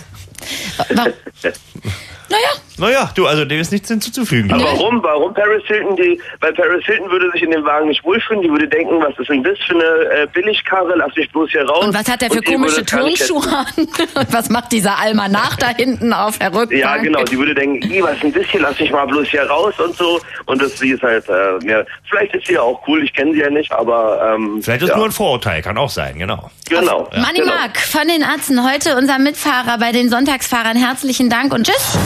Naja, du, also dem ist nichts hinzuzufügen. Aber warum Paris Hilton? Weil Paris Hilton würde sich in dem Wagen nicht wohlfühlen. Die würde denken, was ist denn das für eine Billigkarre? Lass mich bloß hier raus. Und was hat der für komische Turnschuhe an? Und was macht dieser Almanach da hinten auf der Rückbank? Ja, genau. Die würde denken, was ist denn das hier? Lass mich mal bloß hier raus und so. Und sie ist halt, vielleicht ist sie ja auch cool. Ich kenne sie ja nicht, aber... vielleicht ist nur ein Vorurteil. Kann auch sein, genau. Genau. Ja. Manni Mark von den Atzen, heute unser Mitfahrer bei den Sonntagsfahrern. Herzlichen Dank und tschüss.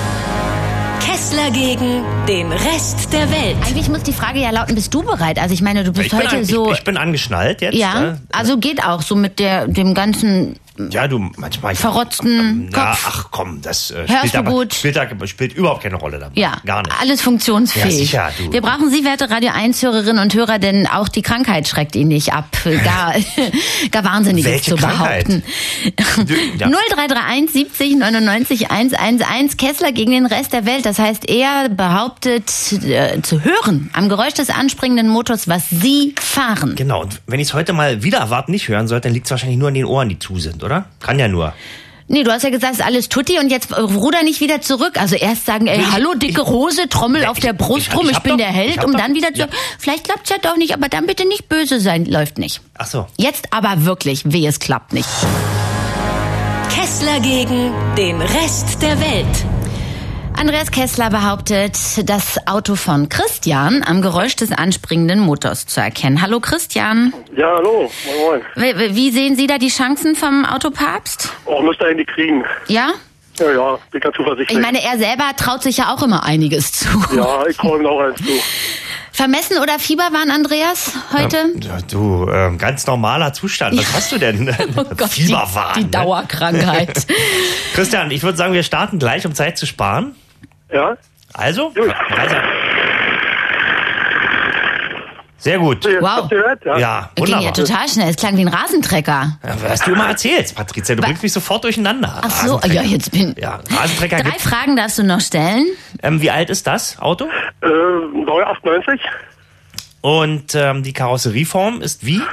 Kessler gegen den Rest der Welt. Eigentlich muss die Frage ja lauten, bist du bereit? Also ich meine, du bist Ich bin angeschnallt jetzt. Ja, also geht auch so mit dem ganzen... Ja, du, manchmal... Verrotzten Kopf. Ach komm, das spielt überhaupt keine Rolle dabei. Ja, gar nicht. Alles funktionsfähig. Ja, sicher, du. Wir brauchen Sie, werte Radio 1-Hörerinnen und Hörer, denn auch die Krankheit schreckt ihn nicht ab. Gar Wahnsinniges zu behaupten. 0331 70 99 111 Kessler gegen den Rest der Welt. Das heißt, er behauptet zu hören am Geräusch des anspringenden Motors, was Sie fahren. Genau, und wenn ich es heute mal wieder erwarten nicht hören sollte, dann liegt es wahrscheinlich nur an den Ohren, die zu sind, oder? Kann ja nur. Nee, du hast ja gesagt, es ist alles tutti und jetzt ruder nicht wieder zurück. Also erst sagen, hallo, dicke Hose, Trommel auf der Brust rum, ich bin der Held, um dann wieder zu sagen, vielleicht klappt's ja doch nicht, aber dann bitte nicht böse sein, läuft nicht. Ach so. Jetzt aber wirklich, weh, es klappt nicht. Kessler gegen den Rest der Welt. Andreas Kessler behauptet, das Auto von Christian am Geräusch des anspringenden Motors zu erkennen. Hallo Christian. Ja, hallo. Moin, moin. Wie sehen Sie da die Chancen vom Autopapst? Oh, müsste er eigentlich kriegen. Ja? Ja, bin ganz zuversichtlich. Ich meine, er selber traut sich ja auch immer einiges zu. Ja, ich traue ihm auch eins zu. Vermessen oder Fieberwahn, Andreas, heute? Du, ganz normaler Zustand. Was hast du denn? Oh Gott, Fieberwahn. Die Dauerkrankheit. Christian, ich würde sagen, wir starten gleich, um Zeit zu sparen. Ja. Also? Sehr gut. Wow. Ja, wunderbar. Ging ja total schnell. Es klang wie ein Rasentrecker. Ja, was du immer erzählst, Patricia. Du bringst mich sofort durcheinander. Ach so, ja, jetzt bin... Ja, Rasentrecker 3 Fragen darfst du noch stellen. Wie alt ist das Auto? Neu 98. Und die Karosserieform ist wie?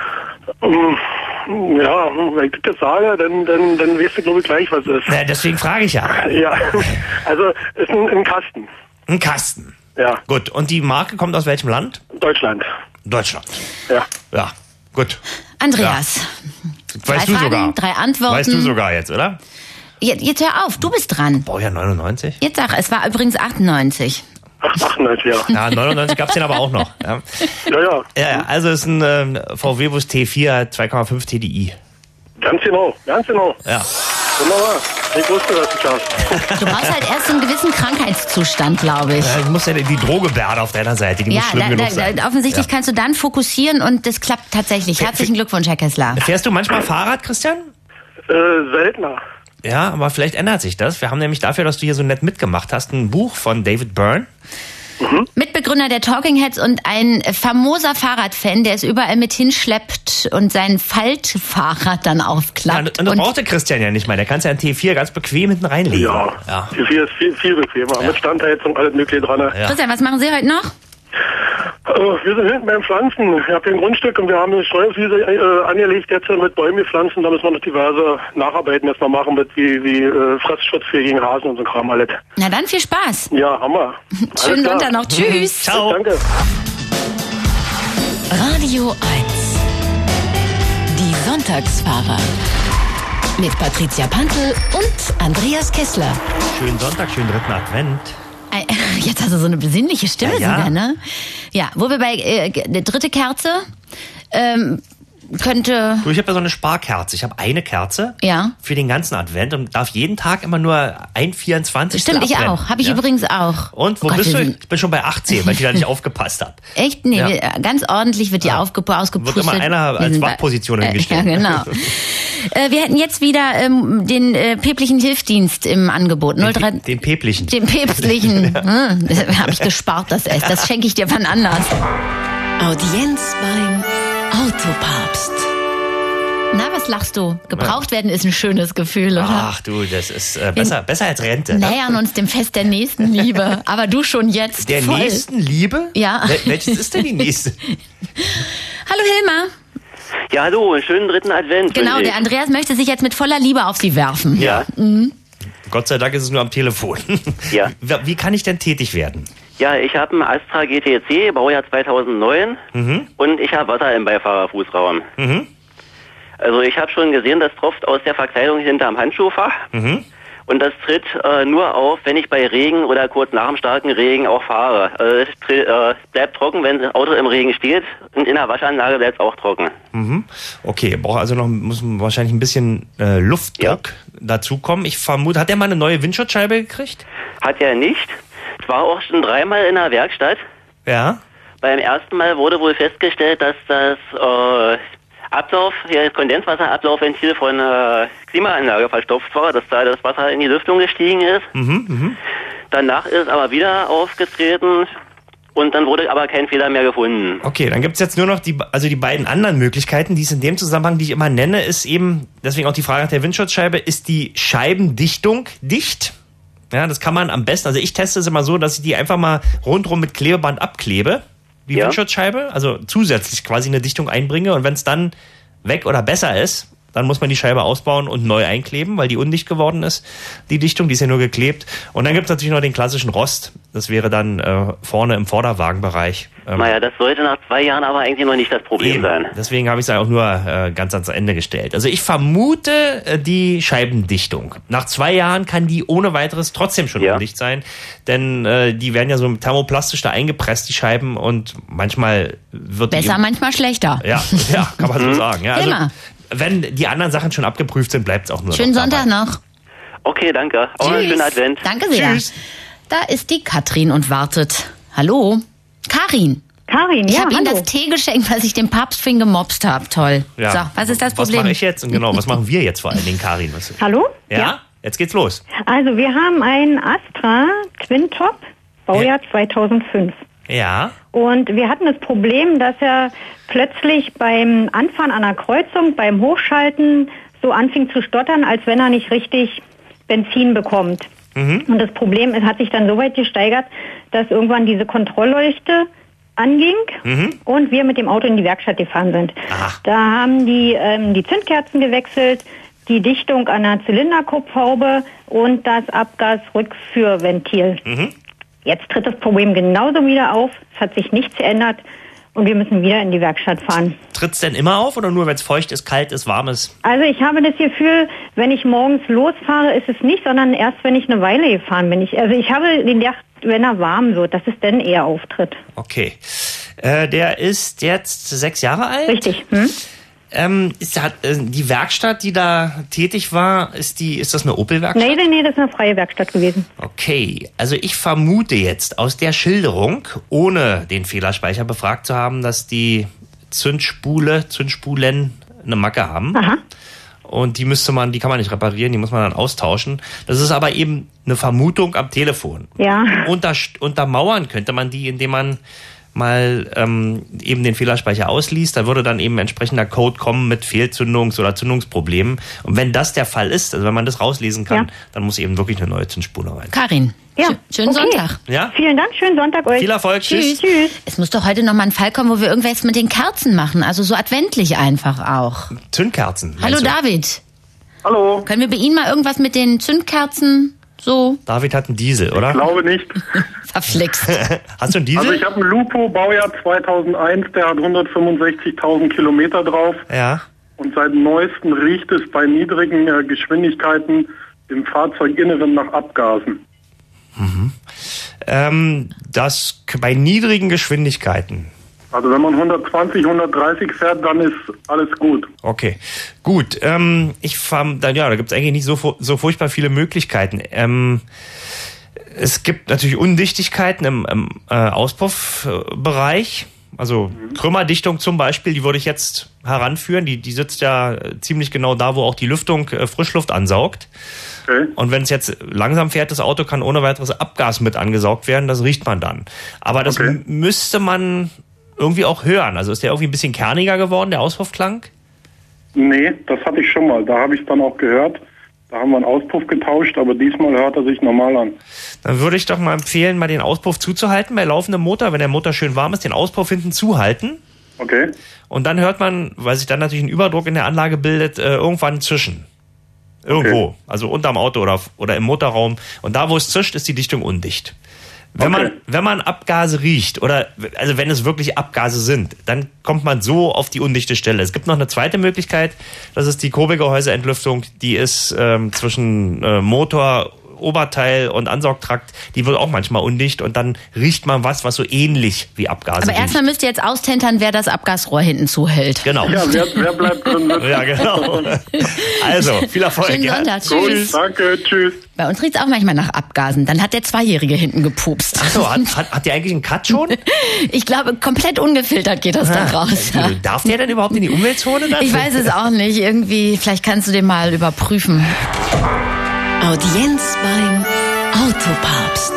Ja, wenn ich das sage, dann weißt du, glaube ich, gleich, was es ist. Ja, deswegen frage ich ja. Ja, also ist ein Kasten. Ein Kasten. Ja. Gut, und die Marke kommt aus welchem Land? Deutschland. Deutschland. Ja. Ja, gut. Andreas. Ja. Weißt du Fragen, sogar. 3 Antworten. Weißt du sogar jetzt, oder? Jetzt hör auf, du bist dran. Baujahr 99? Jetzt sag, es war übrigens 98. Ach, 98, ja. Ja, 99 gab's den aber auch noch. Ja, ja also es ist ein VW-Bus T4 2,5 TDI. Ganz genau. Ja. Wunderbar. Ich wusste, dass du schaffst. Du brauchst halt erst einen gewissen Krankheitszustand, glaube ich. Ja, du musst ja die Drohgebärde auf deiner Seite, die muss schlimm genug sein. Offensichtlich kannst du dann fokussieren und das klappt tatsächlich. Herzlichen Glückwunsch, Herr Kessler. Fährst du manchmal Fahrrad, Christian? Seltener. Ja, aber vielleicht ändert sich das. Wir haben nämlich dafür, dass du hier so nett mitgemacht hast, ein Buch von David Byrne. Mitbegründer der Talking Heads und ein famoser Fahrradfan, der es überall mit hinschleppt und sein Faltfahrrad dann aufklappt. Ja, und das braucht der Christian ja nicht mal. Der kann es ja in T4 ganz bequem hinten reinlegen. Ja. T4 ist viel bequemer. Mit Standheizung, alles mögliche dran. Ja. Christian, was machen Sie heute noch? Wir sind hinten beim Pflanzen. Ich habe hier ein Grundstück und wir haben eine Streuungswiese angelegt, jetzt mit Bäumen gepflanzt. Da müssen wir noch diverse Nacharbeiten jetzt mal machen, mit wie Fressschutz gegen Hasen und so Kram alles. Na dann, viel Spaß. Ja, Hammer. Schönen Sonntag noch. Tschüss. Ciao. Danke. Radio 1. Die Sonntagsfahrer. Mit Patricia Pantel und Andreas Kessler. Schönen Sonntag, schönen 3. Advent. Jetzt hast du so eine besinnliche Stimme sogar, ne? Ja, wo wir bei dritte Kerze könnte... Du, ich habe ja so eine Sparkerze. Ich habe eine Kerze für den ganzen Advent und darf jeden Tag immer nur ein 24. Stimmt, ich abbrennen. auch. Habe ich übrigens auch. Und, wo bist du? Ich bin schon bei 18, weil ich wieder nicht aufgepasst habe. Echt? Nee, ganz ordentlich wird die ausgepustet. Wird immer einer als Wachposition hingestellt. Ja, genau. Wir hätten jetzt wieder den päpstlichen Hilfsdienst im Angebot. Den päpstlichen. Den päpstlichen. Habe ich gespart, das S. Das schenke ich dir wann anders. Audienz beim Autopapst. Na, was lachst du? Gebraucht werden ist ein schönes Gefühl, oder? Ach du, das ist besser als Rente. Nähern uns dem Fest der Nächstenliebe. Aber du schon jetzt Der voll. Nächstenliebe? Ja. Welches ist denn die nächste? Hallo Hilmar. Ja, hallo, einen schönen 3. Advent. Genau, der Andreas möchte sich jetzt mit voller Liebe auf Sie werfen. Ja. Mhm. Gott sei Dank ist es nur am Telefon. Ja. Wie kann ich denn tätig werden? Ja, ich habe einen Astra GTC, Baujahr 2009 und ich habe Wasser im Beifahrerfußraum. Also ich habe schon gesehen, das tropft aus der Verkleidung hinterm Handschuhfach. Und das tritt nur auf, wenn ich bei Regen oder kurz nach dem starken Regen auch fahre. Es bleibt trocken, wenn das Auto im Regen steht und in der Waschanlage bleibt es auch trocken. Okay, muss wahrscheinlich ein bisschen Luftdruck dazukommen. Ich vermute, hat er mal eine neue Windschutzscheibe gekriegt? Hat er nicht. Ich war auch schon 3-mal in der Werkstatt. Ja. Beim ersten Mal wurde wohl festgestellt, dass das Kondenswasserablaufventil von der Klimaanlage verstopft war, dass da das Wasser in die Lüftung gestiegen ist. Danach ist aber wieder aufgetreten und dann wurde aber kein Fehler mehr gefunden. Okay, dann gibt's jetzt nur noch die beiden anderen Möglichkeiten, die es in dem Zusammenhang, die ich immer nenne, ist eben, deswegen auch die Frage nach der Windschutzscheibe, ist die Scheibendichtung dicht? Ja, das kann man am besten, also ich teste es immer so, dass ich die einfach mal rundrum mit Klebeband abklebe, die Windschutzscheibe, also zusätzlich quasi eine Dichtung einbringe und wenn es dann weg oder besser ist, dann muss man die Scheibe ausbauen und neu einkleben, weil die undicht geworden ist, die Dichtung, die ist ja nur geklebt. Und dann gibt es natürlich noch den klassischen Rost, das wäre dann vorne im Vorderwagenbereich. Naja, das sollte nach 2 Jahren aber eigentlich noch nicht das Problem sein. Deswegen habe ich es auch nur ganz ans Ende gestellt. Also ich vermute die Scheibendichtung. Nach 2 Jahren kann die ohne weiteres trotzdem schon undicht sein, denn die werden ja so thermoplastisch da eingepresst, die Scheiben, und manchmal wird besser, manchmal schlechter. Ja, kann man so sagen. Ja, also, wenn die anderen Sachen schon abgeprüft sind, bleibt es auch nur Schönen Sonntag noch. Okay, danke. Auch einen schönen Advent. Danke sehr. Tschüss. Da ist die Katrin und wartet. Hallo. Karin, ich habe Ihnen das Tee geschenkt, was ich dem Papst für ihn gemobst habe. Toll. Ja. So, was ist das Problem? Was mache ich jetzt? Und genau, was machen wir jetzt vor allen Dingen, Karin? Hallo? Ja? Jetzt geht's los. Also wir haben einen Astra Twin Top, Baujahr 2005. Ja. Und wir hatten das Problem, dass er plötzlich beim Anfahren an einer Kreuzung, beim Hochschalten so anfing zu stottern, als wenn er nicht richtig Benzin bekommt. Und das Problem hat sich dann so weit gesteigert, dass irgendwann diese Kontrollleuchte anging und wir mit dem Auto in die Werkstatt gefahren sind. Aha. Da haben die Zündkerzen gewechselt, die Dichtung an der Zylinderkupfhaube und das Abgasrückführventil. Jetzt tritt das Problem genauso wieder auf. Es hat sich nichts geändert und wir müssen wieder in die Werkstatt fahren. Tritt es denn immer auf oder nur, wenn es feucht ist, kalt ist, warm ist? Also ich habe das Gefühl, wenn ich morgens losfahre, ist es nicht, sondern erst, wenn ich eine Weile gefahren bin. Also ich habe den gedacht, wenn er warm wird, dass es dann eher auftritt. Okay. Der ist jetzt 6 Jahre alt? Richtig. Die Werkstatt, die da tätig war, ist das eine Opel-Werkstatt? Nee, das ist eine freie Werkstatt gewesen. Okay, also ich vermute jetzt aus der Schilderung, ohne den Fehlerspeicher befragt zu haben, dass die Zündspulen eine Macke haben. Aha. Und die kann man nicht reparieren, die muss man dann austauschen. Das ist aber eben eine Vermutung am Telefon. Ja. Untermauern könnte man die, indem man mal eben den Fehlerspeicher ausliest, da würde dann eben entsprechender Code kommen mit Fehlzündungs- oder Zündungsproblemen. Und wenn das der Fall ist, also wenn man das rauslesen kann, dann muss eben wirklich eine neue Zündspule rein. Karin, schönen Sonntag. Ja? Vielen Dank, schönen Sonntag euch. Viel Erfolg, tschüss. Es muss doch heute noch mal ein Fall kommen, wo wir irgendwas mit den Kerzen machen, also so adventlich einfach auch. Zündkerzen. Hallo David. Hallo. Können wir bei Ihnen mal irgendwas mit den Zündkerzen so? David hat einen Diesel, oder? Ich glaube nicht. Verflixt. Hast du einen Diesel? Also ich habe einen Lupo, Baujahr 2001, der hat 165.000 Kilometer drauf. Ja. Und seit neuestem riecht es bei niedrigen Geschwindigkeiten im Fahrzeuginneren nach Abgasen. Das bei niedrigen Geschwindigkeiten. Also wenn man 120, 130 fährt, dann ist alles gut. Okay, gut. Da gibt es eigentlich nicht so furchtbar viele Möglichkeiten. Es gibt natürlich Undichtigkeiten im Auspuffbereich. Also Krümmerdichtung zum Beispiel, die würde ich jetzt heranführen. Die sitzt ja ziemlich genau da, wo auch die Lüftung Frischluft ansaugt. Okay. Und wenn es jetzt langsam fährt, das Auto kann ohne weiteres Abgas mit angesaugt werden. Das riecht man dann. Aber das müsste man irgendwie auch hören. Also ist der irgendwie ein bisschen kerniger geworden, der Auspuffklang? Nee, das hatte ich schon mal. Da habe ich dann auch gehört. Da haben wir einen Auspuff getauscht, aber diesmal hört er sich normal an. Dann würde ich doch mal empfehlen, mal den Auspuff zuzuhalten bei laufendem Motor. Wenn der Motor schön warm ist, den Auspuff hinten zuhalten. Okay. Und dann hört man, weil sich dann natürlich ein Überdruck in der Anlage bildet, irgendwann zischen. Irgendwo. Okay. Also unterm Auto oder im Motorraum. Und da, wo es zischt, ist die Dichtung undicht. Wenn man Abgase riecht also wenn es wirklich Abgase sind, dann kommt man so auf die undichte Stelle. Es gibt noch eine zweite Möglichkeit, das ist die Kurbelgehäuseentlüftung, die ist zwischen Motor, Oberteil und Ansaugtrakt, die wird auch manchmal undicht und dann riecht man was so ähnlich wie Abgase Aber erstmal müsst ihr jetzt austentern, wer das Abgasrohr hinten zuhält. Genau. Ja, wer bleibt drin? Ja, genau. Also, viel Erfolg. Schönen Sonntag. Tschüss. Danke, tschüss. Bei uns riecht es auch manchmal nach Abgasen. Dann hat der Zweijährige hinten gepupst. Ach so, hat der eigentlich einen Cut schon? Ich glaube, komplett ungefiltert geht das da raus. Darf der denn überhaupt in die Umweltzone? Ich weiß es auch nicht. Irgendwie, vielleicht kannst du den mal überprüfen. Audienz beim Autopapst.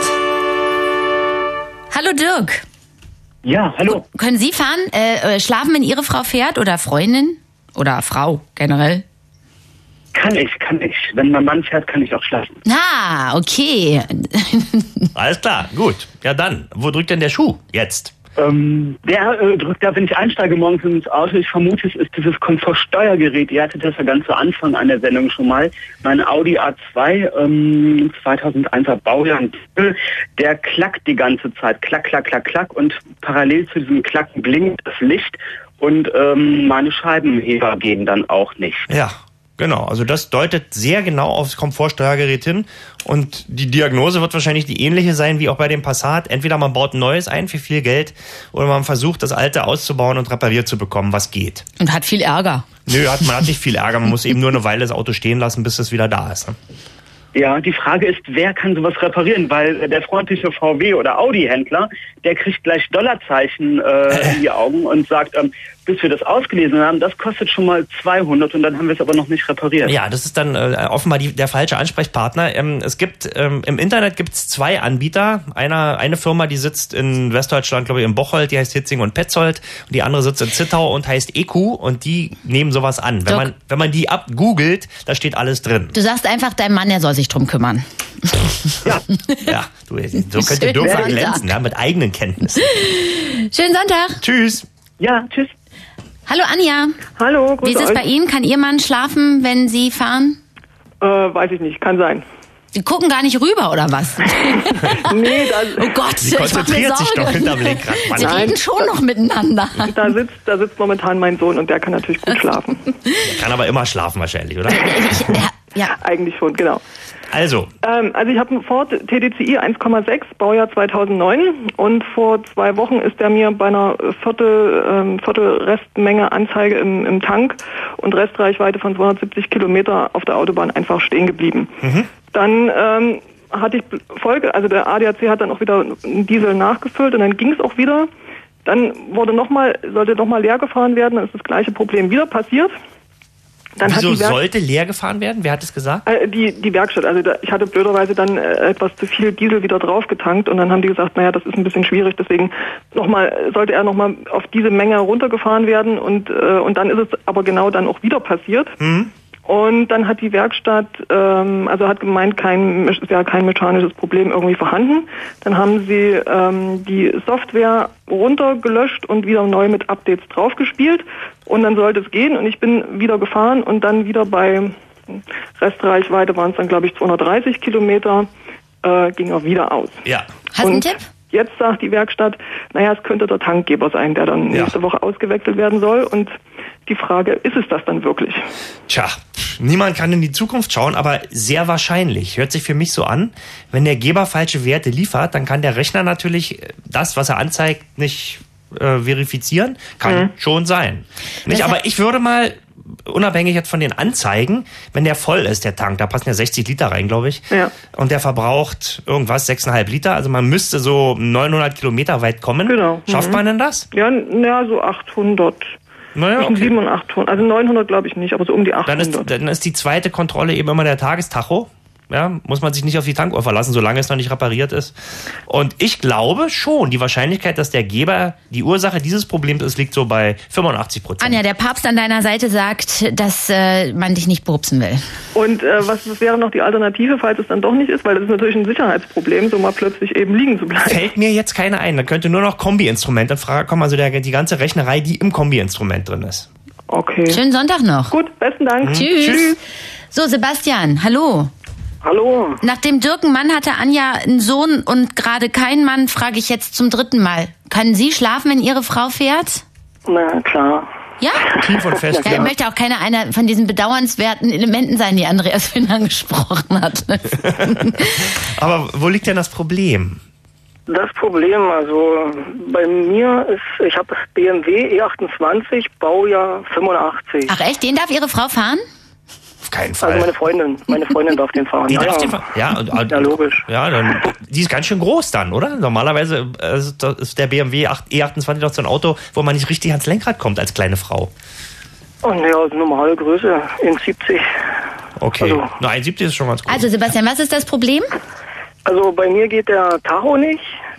Hallo Dirk. Ja, hallo. Können Sie fahren? Schlafen, wenn Ihre Frau fährt oder Freundin? Oder Frau generell? Kann ich. Wenn mein Mann fährt, kann ich auch schlafen. Ah, okay. Alles klar, gut. Ja dann, wo drückt denn der Schuh jetzt? Der drückt da, wenn ich einsteige morgens ins Auto. Ich vermute, es ist dieses Komfortsteuergerät. Ihr hattet das ja ganz zu Anfang an der Sendung schon mal. Mein Audi A2, 2001er Baujahr, der klackt die ganze Zeit. Klack, klack, klack, klack. Und parallel zu diesem Klacken blinkt das Licht. Und meine Scheibenheber gehen dann auch nicht. Ja. Genau, also das deutet sehr genau aufs Komfortsteuergerät hin und die Diagnose wird wahrscheinlich die ähnliche sein wie auch bei dem Passat. Entweder man baut ein neues ein für viel Geld oder man versucht, das alte auszubauen und repariert zu bekommen, was geht. Und hat viel Ärger. Nö, man hat nicht viel Ärger, man muss eben nur eine Weile das Auto stehen lassen, bis es wieder da ist. Ne? Ja, die Frage ist, wer kann sowas reparieren? Weil der freundliche VW- oder Audi-Händler, der kriegt gleich Dollarzeichen in die Augen und sagt, bis wir das ausgelesen haben, das kostet schon mal 200 und dann haben wir es aber noch nicht repariert. Ja, das ist dann offenbar der falsche Ansprechpartner. Es gibt im Internet gibt's 2 Anbieter. Eine Firma, die sitzt in Westdeutschland, glaube ich, in Bocholt, die heißt Hitzing und Petzold. Und die andere sitzt in Zittau und heißt EQ und die nehmen sowas an. Wenn man die abgoogelt, da steht alles drin. Du sagst einfach deinem Mann, er soll sich drum kümmern. Ja, so könnte Dürfer glänzen, ja, mit eigenen Kenntnissen. Schönen Sonntag. Tschüss. Ja, tschüss. Hallo Anja. Hallo, grüße Wie ist es euch. bei Ihnen? Kann Ihr Mann schlafen, wenn Sie fahren? Weiß ich nicht, kann sein. Sie gucken gar nicht rüber, oder was? Nee, oh Gott, Sie konzentriert sich doch hinterm Lenkrad. Mann. Sie reden schon noch miteinander. Da sitzt momentan mein Sohn und der kann natürlich gut schlafen. Der kann aber immer schlafen wahrscheinlich, oder? Ja. Eigentlich schon, genau. Also ich habe einen Ford TDCi 1,6, Baujahr 2009 und vor 2 Wochen ist der mir bei einer Viertel Restmenge Anzeige im Tank und Restreichweite von 270 Kilometer auf der Autobahn einfach stehen geblieben. Dann hatte ich also der ADAC hat dann auch wieder einen Diesel nachgefüllt und dann ging es auch wieder. Dann sollte nochmal leer gefahren werden, dann ist das gleiche Problem wieder passiert. Dann Wieso sollte leer gefahren werden? Wer hat es gesagt? Die Werkstatt. Also ich hatte blöderweise dann etwas zu viel Diesel wieder drauf getankt und dann haben die gesagt, naja, das ist ein bisschen schwierig, deswegen sollte er nochmal auf diese Menge runtergefahren werden und dann ist es aber genau dann auch wieder passiert. Und dann hat die Werkstatt, hat gemeint, ist ja kein mechanisches Problem irgendwie vorhanden. Dann haben sie die Software runtergelöscht und wieder neu mit Updates draufgespielt. Und dann sollte es gehen und ich bin wieder gefahren und dann wieder bei Restreichweite waren es dann, glaube ich, 230 Kilometer, ging er wieder aus. Ja. Hast du einen Tipp? Jetzt sagt die Werkstatt, naja, es könnte der Tankgeber sein, der dann nächste Woche ausgewechselt werden soll. Und die Frage, ist es das dann wirklich? Tja, niemand kann in die Zukunft schauen, aber sehr wahrscheinlich. Hört sich für mich so an, wenn der Geber falsche Werte liefert, dann kann der Rechner natürlich das, was er anzeigt, nicht verifizieren. Kann schon sein. Nicht? Aber ich würde mal, unabhängig jetzt von den Anzeigen, wenn der voll ist, der Tank, da passen ja 60 Liter rein, glaube ich, und der verbraucht irgendwas, 6,5 Liter, also man müsste so 900 Kilometer weit kommen. Genau. Schafft man denn das? Ja, so 800. Naja, zwischen 700 und 800. Also 900 glaube ich nicht, aber so um die 800. Dann ist die zweite Kontrolle eben immer der Tagestacho. Ja, muss man sich nicht auf die Tankuhr verlassen, solange es noch nicht repariert ist. Und ich glaube schon, die Wahrscheinlichkeit, dass der Geber die Ursache dieses Problems ist, liegt so bei 85%. Anja, der Papst an deiner Seite sagt, dass man dich nicht berupsen will. Und was wäre noch die Alternative, falls es dann doch nicht ist? Weil das ist natürlich ein Sicherheitsproblem, so mal plötzlich eben liegen zu bleiben. Fällt mir jetzt keine ein. Da könnte nur noch Kombi-Instrument in Frage kommen, also die ganze Rechnerei, die im Kombi-Instrument drin ist. Okay. Schönen Sonntag noch. Gut, besten Dank. Tschüss. So, Sebastian, hallo. Hallo. Nachdem Dirk einen Mann hatte, Anja einen Sohn und gerade keinen Mann, frage ich jetzt zum 3. Mal. Können Sie schlafen, wenn Ihre Frau fährt? Na klar. Ja? Tief und fest. Ja, ich möchte auch einer von diesen bedauernswerten Elementen sein, die Andreas Finn angesprochen hat. Aber wo liegt denn das Problem? Das Problem, also bei mir ist, ich habe BMW E28, Baujahr 85. Ach echt, den darf Ihre Frau fahren? Auf keinen Fall. Also meine Freundin darf den fahren. Die darf den fahren? Ja, ja, logisch. Ja, dann, die ist ganz schön groß dann, oder? Normalerweise ist der BMW E28 doch so ein Auto, wo man nicht richtig ans Lenkrad kommt als kleine Frau. Oh ne, also normale Größe, 1,70. Okay, also, 1,70 ist schon ganz gut. Also Sebastian, was ist das Problem? Also bei mir geht der Tacho nicht,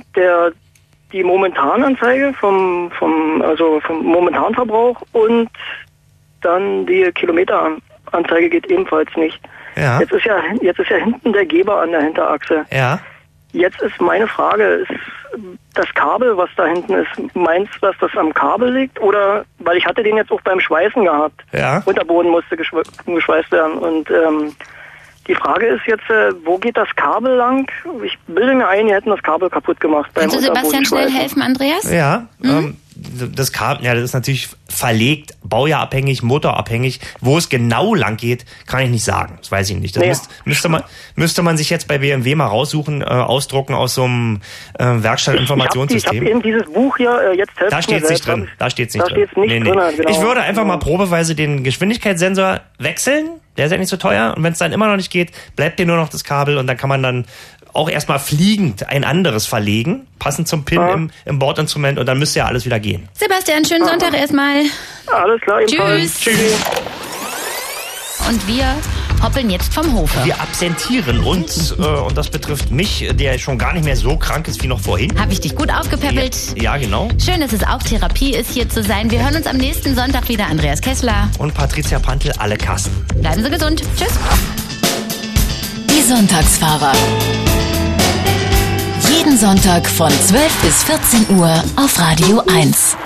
die Momentananzeige vom Momentanverbrauch und dann die Kilometeranzeige geht ebenfalls nicht. Ja. Jetzt ist ja hinten der Geber an der Hinterachse. Ja. Jetzt ist meine Frage, ist das Kabel, was da hinten ist, meinst du, dass das am Kabel liegt? Oder, weil ich hatte den jetzt auch beim Schweißen gehabt. Ja. Unterboden musste geschweißt werden. Und die Frage ist jetzt, wo geht das Kabel lang? Ich bilde mir ein, die hätten das Kabel kaputt gemacht. Kannst du Sebastian schnell helfen, Andreas? Ja, das Kabel, ja, das ist natürlich verlegt, baujahrabhängig, motorabhängig. Wo es genau lang geht, kann ich nicht sagen. Das weiß ich nicht. Das müsste man sich jetzt bei BMW mal raussuchen, ausdrucken aus so einem Werkstattinformationssystem. Ich habe eben dieses Buch hier, jetzt helfen. Da steht es nicht drin. Da steht es nicht drin. Nee. Genau. Ich würde einfach mal probeweise den Geschwindigkeitssensor wechseln. Der ist ja nicht so teuer. Und wenn es dann immer noch nicht geht, bleibt dir nur noch das Kabel und dann kann man dann auch erstmal fliegend ein anderes verlegen, passend zum Pin im Bordinstrument und dann müsste ja alles wieder gehen. Sebastian, schönen Sonntag erstmal. Alles klar, Tschüss. Tschüss. Und wir hoppeln jetzt vom Hofe. Wir absentieren uns und das betrifft mich, der schon gar nicht mehr so krank ist wie noch vorhin. Habe ich dich gut aufgepäppelt? Ja, genau. Schön, dass es auch Therapie ist, hier zu sein. Wir hören uns am nächsten Sonntag wieder. Andreas Kessler. Und Patricia Pantel, alle Kassen. Bleiben Sie gesund. Tschüss. Die Sonntagsfahrer. Jeden Sonntag von 12 bis 14 Uhr auf Radio 1.